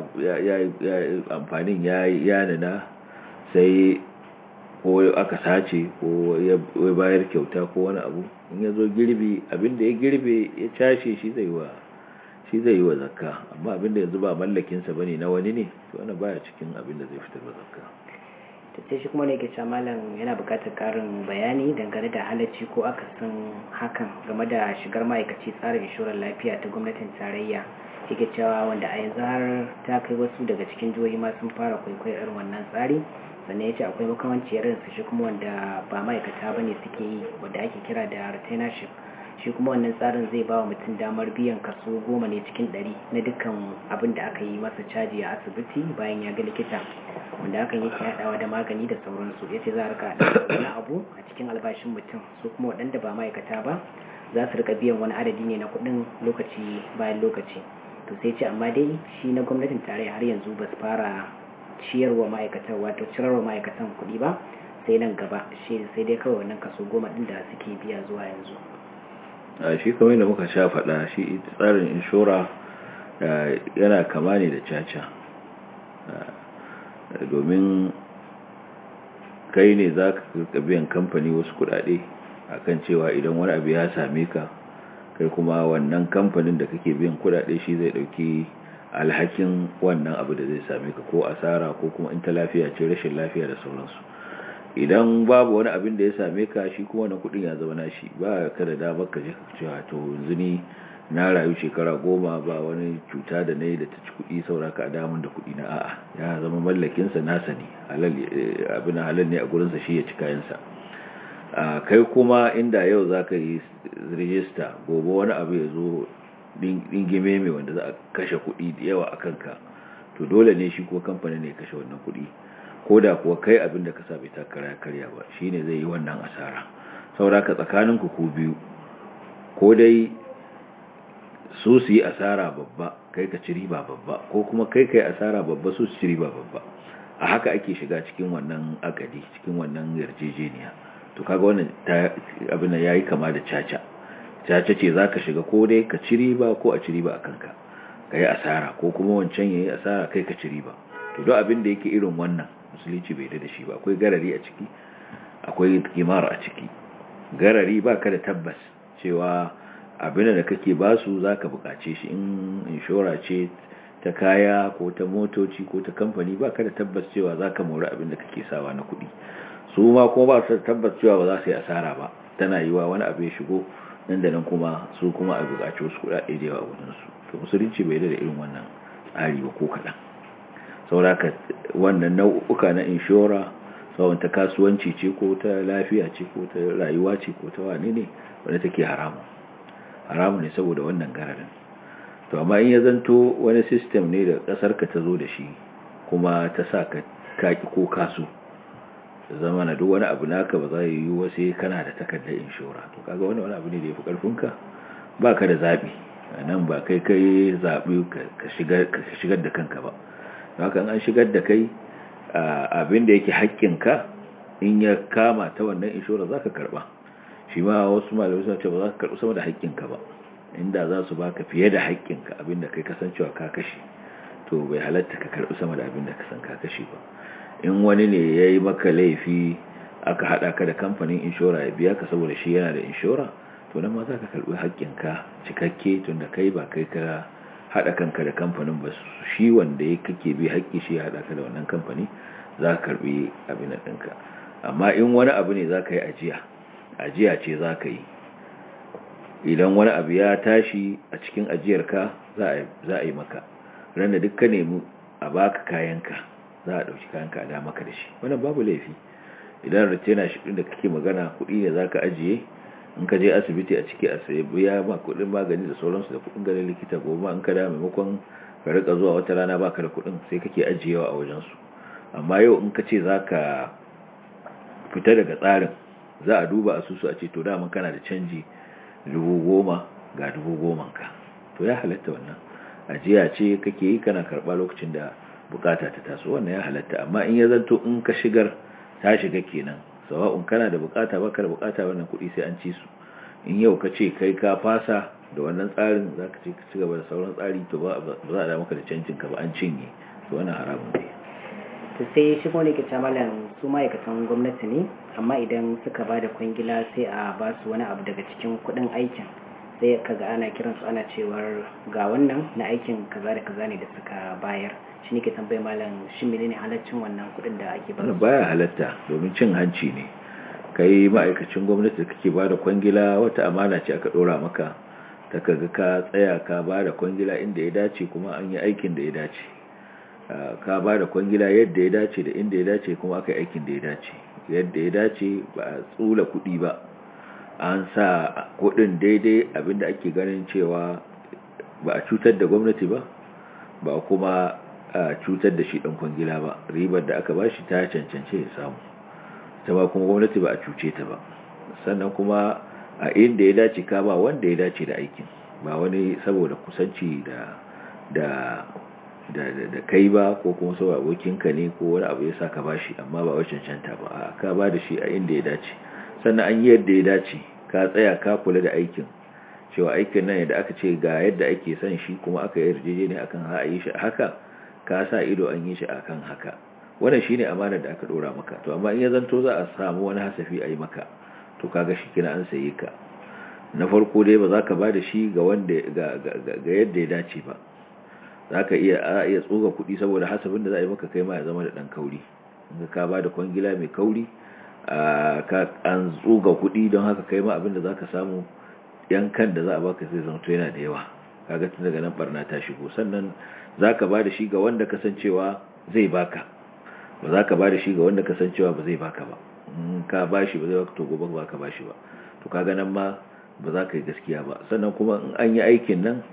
amfanin ya nuna sai ko aka sace ko ya bayar kyauta ko wani abu, in ya zo girbi abinda ya girbe ya cashe shi zai wa shi zai yi wa zakka, amma abinda yanzu ba mallakinsa ba ne na wani ne, to wani baya cikin abinda zai fitar da zakka. sai shi kuma ne ke cewa malam yana buƙatar ƙarin bayani dangane da halacci ko akasin hakan game da shigar ma'aikaci tsarin inshorar lafiya ta gwamnatin tarayya. Yake cewa wanda a yanzu har ta kai wasu daga cikin jihohi ma sun fara kwaikwayo irin wannan tsari, sannan ya ce akwai makamanciyar irin su shi kuma wanda ba ma'aikata ba ne suke yi wanda ake kira da retainership. Shi kuma wannan tsarin zai ba wa mutum damar biyan kaso goma ne cikin ɗari na dukkan abin da aka yi masa caji a asibiti bayan ya ga likita, wanda hakan yake haɗawa da magani da sauransu. Ya ce za a rika haɗa wani abu a cikin albashin mutum, su kuma waɗanda ba ma'aikata ba za su rika biyan wani adadi ne na kuɗin lokaci bayan lokaci. To sai ce amma dai shi na gwamnatin tarayya har yanzu ba su fara ciyarwa ma'aikatan wato cirarwa ma'aikatan kuɗi ba sai nan gaba, shi sai dai kawai wannan kaso goma ɗin da suke biya zuwa yanzu. a shi kamar da muka sha faɗa, shi tsarin inshora yana kama ne da caca, domin kai ne za ka biyan kamfani wasu kuɗaɗe akan cewa idan wani abu ya same ka, kai kuma wannan kamfanin da kake biyan kuɗaɗe shi zai ɗauki alhakin wannan abu da zai same ka, ko asara ko kuma in ta lafiya ce rashin lafiya da sauransu. Idan babu wani abin da ya same ka, shi kuma na kudin ya zama nashi, ba ka da damar ka je ka cewa to yanzu ni na rayu shekara goma ba wani cuta da nayi da ta ci kudi sauraka a damun da kudi na, a'a ya zama mallakin sa nasa ne, halal abin halal ne a gurin sa shi ya ci kayan sa. Kai kuma inda yau zaka yi register gobe wani abu ya zo dingime mai wanda za a kashe kuɗi da yawa a kanka, to dole ne shi ko kamfanin ne kashe wannan kuɗi, ko da kuwa kai abin da ka sa bai takara karya ba, shi ne zai yi wannan asara. sauraka tsakaninku ku biyu, ko dai su su yi asara babba kai ka ci riba babba, ko kuma kai kai asara babba su su ci riba babba. A haka ake shiga cikin wannan akadi, cikin wannan yarjejeniya. To kaga wannan abin da yayi kama da caca. Caca ce zaka shiga ko dai ka ci riba ko a ci riba akan ka, kai asara, ko kuma wancan yayi asara kai ka ci riba. To duk abin da yake irin wannan musulunci bai da shi ba. Akwai garari a ciki, akwai kimar a ciki. Garari ba ka da tabbas cewa abin da kake basu zaka bukace shi. In inshora ce ta kaya ko ta motoci ko ta kamfani, ba ka da tabbas cewa zaka mori abin da kake sawa na kuɗi. Su ma kuma ba su da tabbas cewa ba za su yi asara ba. Tana yiwa wani abu ya shigo nan da nan kuma su kuma a bukaci wasu kuɗaɗe da yawa a wurinsu. To musulunci bai da irin wannan tsari ba ko kaɗan. Sauraka wannan nau'uka na inshora, sauran ta kasuwanci ce ko ta lafiya ce ko ta rayuwa ce ko ta wane ne, wanda take haramu haramu ne saboda wannan gararin. To amma in ya zanto wani system ne da kasar ka ta zo da shi, kuma ta sa ka kaki ko kasu, zama na duk wani abu naka ba za yi yiwu sai kana da takardar inshora. To kaga wani wani abu ne da ya fi karfinka, ba ka da zaɓi nan, ba kai kai zaɓi ka shigar da kanka ba. Haka an shigar da kai abin da yake haƙƙinka, in ya kama ta wannan inshora za ka karɓa. Shi ma wasu malamai suna ce ba za ka karɓi sama da haƙƙinka ba. Inda za su baka fiye da haƙƙinka, abin da kai kasancewa ka kashe, to bai halatta ka karɓi sama da abin da ka san ka kashe ba. In wani ne ya yi maka laifi aka haɗa ka da kamfanin inshora ya biya ka saboda shi yana da inshora, to nan ma za ka karɓi haƙƙinka cikakke, tun da kai ba kai ka haɗa kanka da kamfanin ba. Shi wanda ya kake bi haƙƙi shi ya haɗa ka da wannan kamfani, za ka karɓi abin ɗinka. Amma in wani abu ne za ka yi ajiya, ajiya ce za ka yi, idan wani abu ya tashi a cikin ajiyarka za a yi maka. Ran da duk ka nemi a baka kayanka, za a ɗauki kayanka a da maka da shi. Wannan babu laifi. Idan retainer shi ɗin da kake magana kuɗi ne za ka ajiye, in ka je asibiti a ciki a sayi biya ma kuɗin magani da sauransu da kuɗin ganin likita, gobe in ka da maimakon ka rika zuwa wata rana baka da kuɗin, sai kake ajiyewa a wajensu. Amma yau in ka ce za ka fita daga tsarin, za a duba asusu a ce to dama kana da canji dubu goma ga dubu goman ka, to ya halatta wannan. Ajiya ce kake yi kana karɓa lokacin da bukata ta taso, wannan ya halatta. Amma in ya zanto in ka shigar ta shiga kenan, sawa'un kana da bukata baka da bukata, wannan kuɗi sai an ci su. In yau ka ce kai ka fasa da wannan tsarin, za ka ce ka ci gaba da sauran tsari, to ba za a da maka da canjin ka ba, an cinye. To wannan haramun ne. To sai shi ne ke malam, su ma'aikatan gwamnati ne, amma idan suka ba da kwangila sai a ba su wani abu daga cikin kuɗin aikin, sai kaga ana kiransu ana cewar ga wannan na aikin kaza da kaza ne da suka bayar. Shi ne ke tambaye malam, shi menene halaccin wannan kuɗin da ake ba su? Baya halatta, domin cin hanci ne. Kai ma'aikacin gwamnati da kake ba da kwangila, wata amana ce aka ɗora maka, ta kaga ka tsaya ka ba da kwangila inda ya dace, kuma an yi aikin da ya dace. Ka ba da kwangila yadda ya dace da inda ya dace, kuma aka yi aikin da ya dace. Yadda ya dace, ba a tsula kuɗi ba, an sa kuɗin daidai abinda ake ganin cewa ba a cutar da gwamnati ba, ba kuma a cutar da shi ɗan kwangila ba. Ribar da aka ba shi ta cancance ya samu, ta ba kuma gwamnati ba a cuce ta ba. Sannan kuma a inda ya dace ka ba wanda ya dace da aikin, ba wani saboda kusanci da da da da kai ba, ko kuma saboda abokinka ne ko wani abu ya sa ka bashi, amma ba wai cancanta ba. Ka ba da shi a inda ya dace, sannan an yi yadda ya dace, ka tsaya ka kula da aikin, cewa aikin nan yadda aka ce ga yadda ake son shi, kuma aka yi yarjejeniya akan ha a yi shi haka, ka sa ido an yi shi akan haka. Wannan shine amanar da aka dora maka. To amma in ya zanto za a samu wani hasafi a yi maka, to kaga shi kina an saye ka. Na farko dai ba za ka ba da shi ga wanda ga ga yadda ya dace ba. Za ka iya iya tsoga kuɗi saboda hasabin da za a yi maka kai ma ya zama da ɗan kauri. In ka ba da kwangila mai kauri, ka an tsoga kuɗi, don haka kai ma abin da za ka samu yankan da za a baka zai zanto yana da yawa. Kaga tun daga nan barna ta shigo. Sannan za ka ba da shi ga wanda kasancewa zai baka, ba za ka ba da shi ga wanda kasancewa ba zai baka ba. In ka ba shi ba zai baka, to gobe ba ka ba shi ba. To kaga nan ma ba za ka yi gaskiya ba. Sannan kuma in an yi aikin nan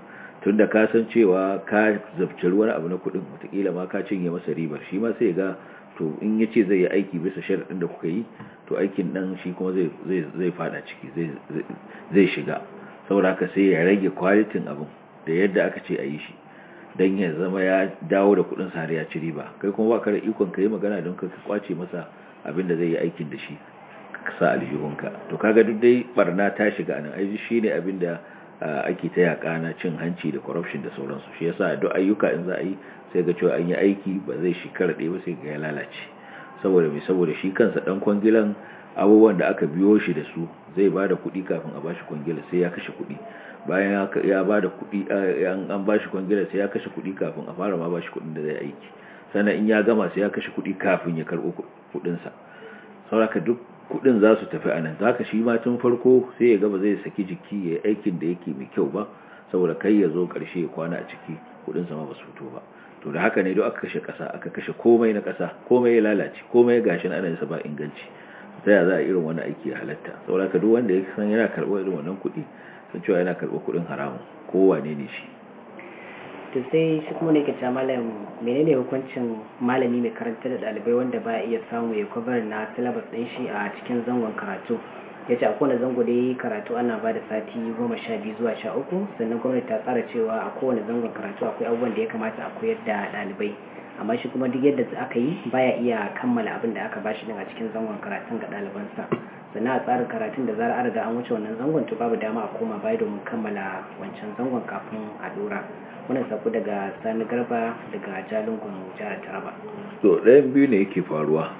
tunda ka san cewa ka zabciri wani abu na kuɗin wataƙila ma ka cinye masa ribar shi ma sai ga to in ya ce zai yi aiki bisa sharaɗin da kuka yi to aikin nan shi kuma zai fada ciki zai shiga saboda haka sai ya rage kwalitin abin da yadda aka ce a yi shi don ya zama ya dawo da kuɗin sa har ya ci riba kai kuma ba ka da ikon ka yi magana don ka kwace masa abin da zai yi aikin da shi ka sa aljihunka to kaga duk dai barna ta shiga anan ai shi ne abin da ake ta yaƙa na cin hanci da corruption da sauransu shi yasa duk ayyuka in za a yi sai ga cewa an yi aiki ba zai shekara ɗaya ba sai ga ya lalace saboda mai saboda shi kansa ɗan kwangilan abubuwan da aka biyo shi da su zai ba da kuɗi kafin a bashi kwangila sai ya kashe kuɗi bayan ya ba da kuɗi an bashi kwangila sai ya kashe kuɗi kafin a fara ma bashi kuɗin da zai aiki sannan in ya gama sai ya kashe kuɗi kafin ya karɓo kuɗinsa sauraka duk kuɗin za su tafi a nan za ka shi ma tun farko sai ya gaba zai saki jiki ya yi aikin da yake mai kyau ba saboda kai ya zo ƙarshe ya kwana a ciki kuɗinsa ma ba su fito ba to da haka ne don aka kashe ƙasa aka kashe komai na ƙasa komai ya lalace komai ya gashin ana yasa ba inganci ta ya za a irin wani aiki ya halatta saboda ka duk wanda ya san yana karɓo irin wannan kuɗi sun cewa yana karɓo kuɗin haramun kowane ne shi to sai shi kuma ne ke cewa malam menene hukuncin malami mai karanta da ɗalibai wanda ba iya samu ya kwabar na syllabus ɗin shi a cikin zangon karatu ya ce a kowane zango da yi karatu ana ba da sati goma sha biyu zuwa sha uku sannan gwamnati ta tsara cewa a kowane zangon karatu akwai abubuwan da ya kamata a koyar da ɗalibai amma shi kuma duk yadda aka yi baya iya kammala abin da aka bashi din a cikin zangon karatun ga ɗalibansa sannan a tsarin karatun da zarar an riga an wuce wannan zangon to babu dama a koma baya domin kammala wancan zangon kafin a dora wannan sako daga Sani Garba daga Jalingon jihar Taraba. To ɗayan biyu ne yake faruwa.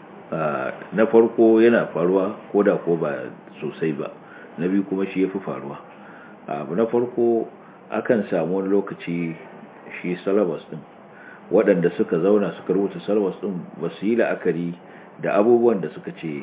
Na farko yana faruwa ko da ko ba sosai ba, na biyu kuma shi ya fi faruwa. Abu na farko akan samu wani lokaci shi syllabus ɗin waɗanda suka zauna suka rubuta syllabus ɗin ba su yi la'akari da abubuwan da suka ce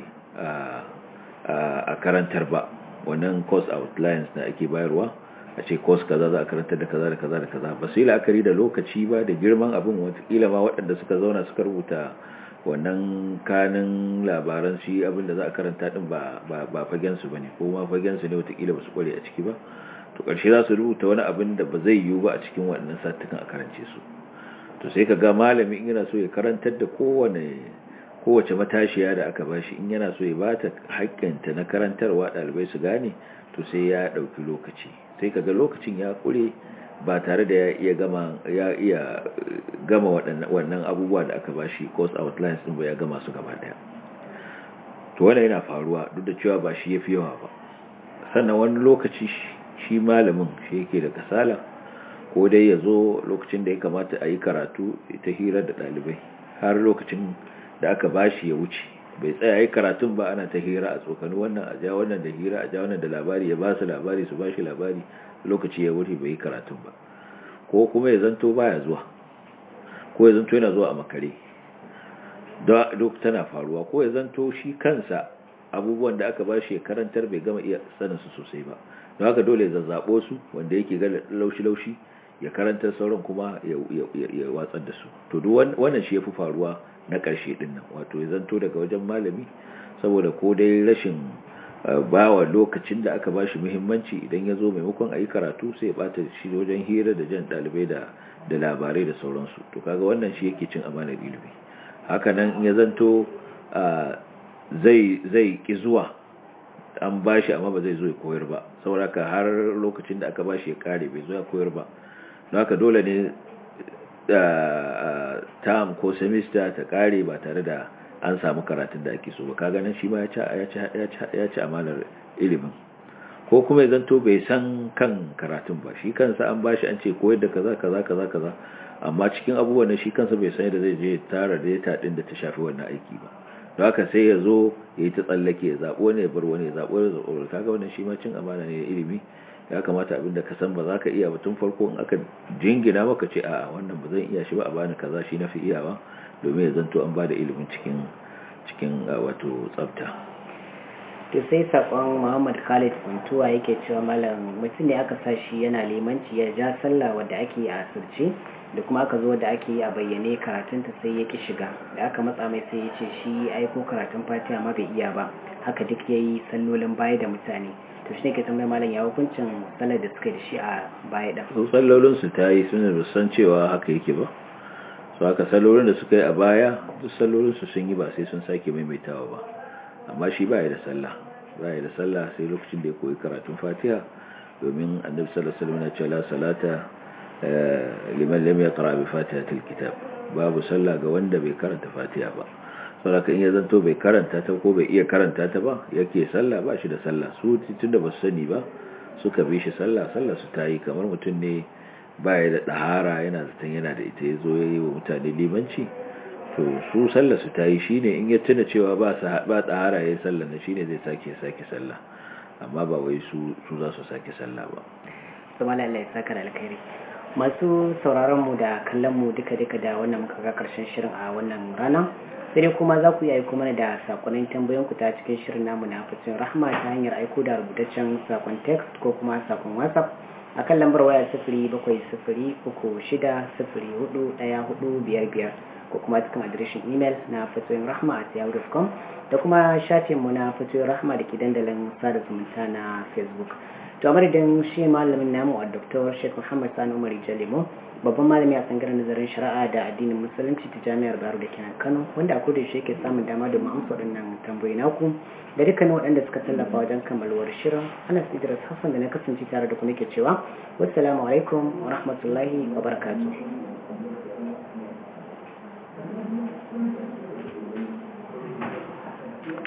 a karantar ba, wannan course outlines da ake bayarwa a ce course kaza za a karantar da kaza da kaza da kaza ba su yi la'akari da lokaci ba da girman abin watakila ma waɗanda suka zauna suka rubuta wannan kanin labaran shi abin da za a karanta din ba ba fagensu ba ne ko ma fagensu ne watakila ba su kware a ciki ba to ƙarshe za su rubuta wani abin da ba zai yiwu ba a cikin waɗannan satukan a karance su to sai ka ga malami in yana so ya karantar da kowane kowace matashiya da aka bashi in yana so ya bata haƙƙinta na karantarwa ɗalibai su gane to sai ya ɗauki lokaci sai kaga lokacin ya kure ba tare da ya iya gama ya iya gama wannan abubuwa da aka bashi course outlines din ba ya gama su gaba daya to wannan yana faruwa duk da cewa ba shi yafi yawa ba sannan wani lokaci shi malamin shi yake da kasala ko dai ya zo lokacin da ya kamata a yi karatu ta hira da ɗalibai har lokacin da aka bashi ya wuce bai tsaya yi karatun ba ana ta hira a tsokani wannan a ja wannan da hira a ja wannan da labari ya ba su labari su ba shi labari lokaci ya wuce bai yi karatun ba ko kuma ya zanto baya zuwa ko ya zanto yana zuwa a makare duk tana faruwa ko ya zanto shi kansa abubuwan da aka ba shi ya karantar bai gama iya sanin su sosai ba don haka dole ya zazzabo su wanda yake ga laushi-laushi ya karantar sauran kuma ya watsar da su to duk wannan shi ya fi faruwa na ƙarshe ɗin nan wato ya zanto daga wajen malami saboda ko dai rashin bawa lokacin da aka bashi muhimmanci idan ya zo maimakon a yi karatu sai ya bata shi wajen hira da jan ɗalibai da da labarai da sauransu to kaga wannan shi yake cin amanar ilimi haka nan ya zanto zai zai ki zuwa an bashi amma ba zai zo ya koyar ba saboda ka har lokacin da aka bashi ya kare bai zo ya koyar ba don haka dole ne term ko semester ta kare ba tare da an samu karatun da ake so ba kaga nan shi ma ya ci ya ci amanar ilimin ko kuma ya zanto bai san kan karatun ba shi kansa an bashi an ce koyar da kaza kaza kaza kaza amma cikin abubuwan nan shi kansa bai san da zai je tara data din da ta shafi wannan aiki ba don haka sai ya zo ya yi ta tsallake ya zaɓo ne ya bar wani ya zaɓo ya zaɓo kaga wannan shi ma cin amana ne ilimi ya kamata abinda ka san ba za ka iya ba tun farko in aka jingina maka ce a'a wannan ba zan iya shi ba a bani kaza shi na fi iyawa domin ya zanto an ba da ilimin cikin cikin wato tsafta to sai sakon Muhammad Khalid Kuntuwa yake cewa malam mutum ne aka sa shi yana limanci ya ja sallah wadda ake a asirce da kuma aka zo da ake yi a bayyane karatunta sai ya ki shiga, da aka matsa mai sai ya ce shi aiko karatun fatiha ma bai iya ba, haka duk ya yi sallolin baya da mutane. To shi ne ke tambayar malam ya hukuncin sallar da suka yi da shi a baya ɗan. su sallolinsu ta yi suna da san cewa haka yake ba, su haka sallolin da suka yi a baya duk sallolinsu sun yi ba sai sun sake maimaitawa ba, amma shi ba ya da sallah ba ya da sallah sai lokacin da ya koyi karatun fatiha, domin annabi sallallahu alaihi wasallam ya ce la salata liman lam yaqra bi fatihatil kitab, babu sallah ga wanda bai karanta fatiha ba. saboda in ya zanto bai karanta ta ko bai iya karanta ta ba yake sallah, ba shi da sallah. su tunda ba su sani ba suka bi shi sallah, sallah su tayi. kamar mutum ne baya da dahara yana zaton yana da ita yazo yayi wa mutane limanci, to su sallah su tayi. shine in ya tuna cewa ba sa ba dahara yayin sallah ne shine zai sake sake sallah, amma ba wai su su za su sake sallah ba. Subhanallahi, Allah ya saka da alkhairi. Masu sauraron mu da kallon mu duka duka da wannan muka ga karshen shirin a wannan rana, sai dai kuma za ku yi aiko mana da sakonnin tambayoyin ku ta cikin shirin namu na Fatoyin Rahma ta hanyar aiko da rubutaccen sakon text ko kuma sakon WhatsApp akan lambar waya sifiri bakwai sifiri uku shida sifiri hudu ɗaya hudu biyar biyar, ko kuma cikin adireshin email na fatoyin rahma at yahoo dot com, da kuma shafin mu na Fatoyin Rahma da ke dandalin sada zumunta na Facebook. To a madadin shi malamin namu a Doctor Sheikh Muhammad Sani Umar Jalimo, babban malami a tsangarar nazarin shari'a da addinin musulunci ta Jami'ar Bayero da kenan Kano, wanda a koda shi yake samun dama domin amsa waɗannan tambayoyi naku, da dukkanin waɗanda suka tallafa wajen kammaluwar shirin. Anas Idris Hassan da na kasance tare da ku nake cewa wassalamu alaikum wa rahmatullahi wa barakatuh.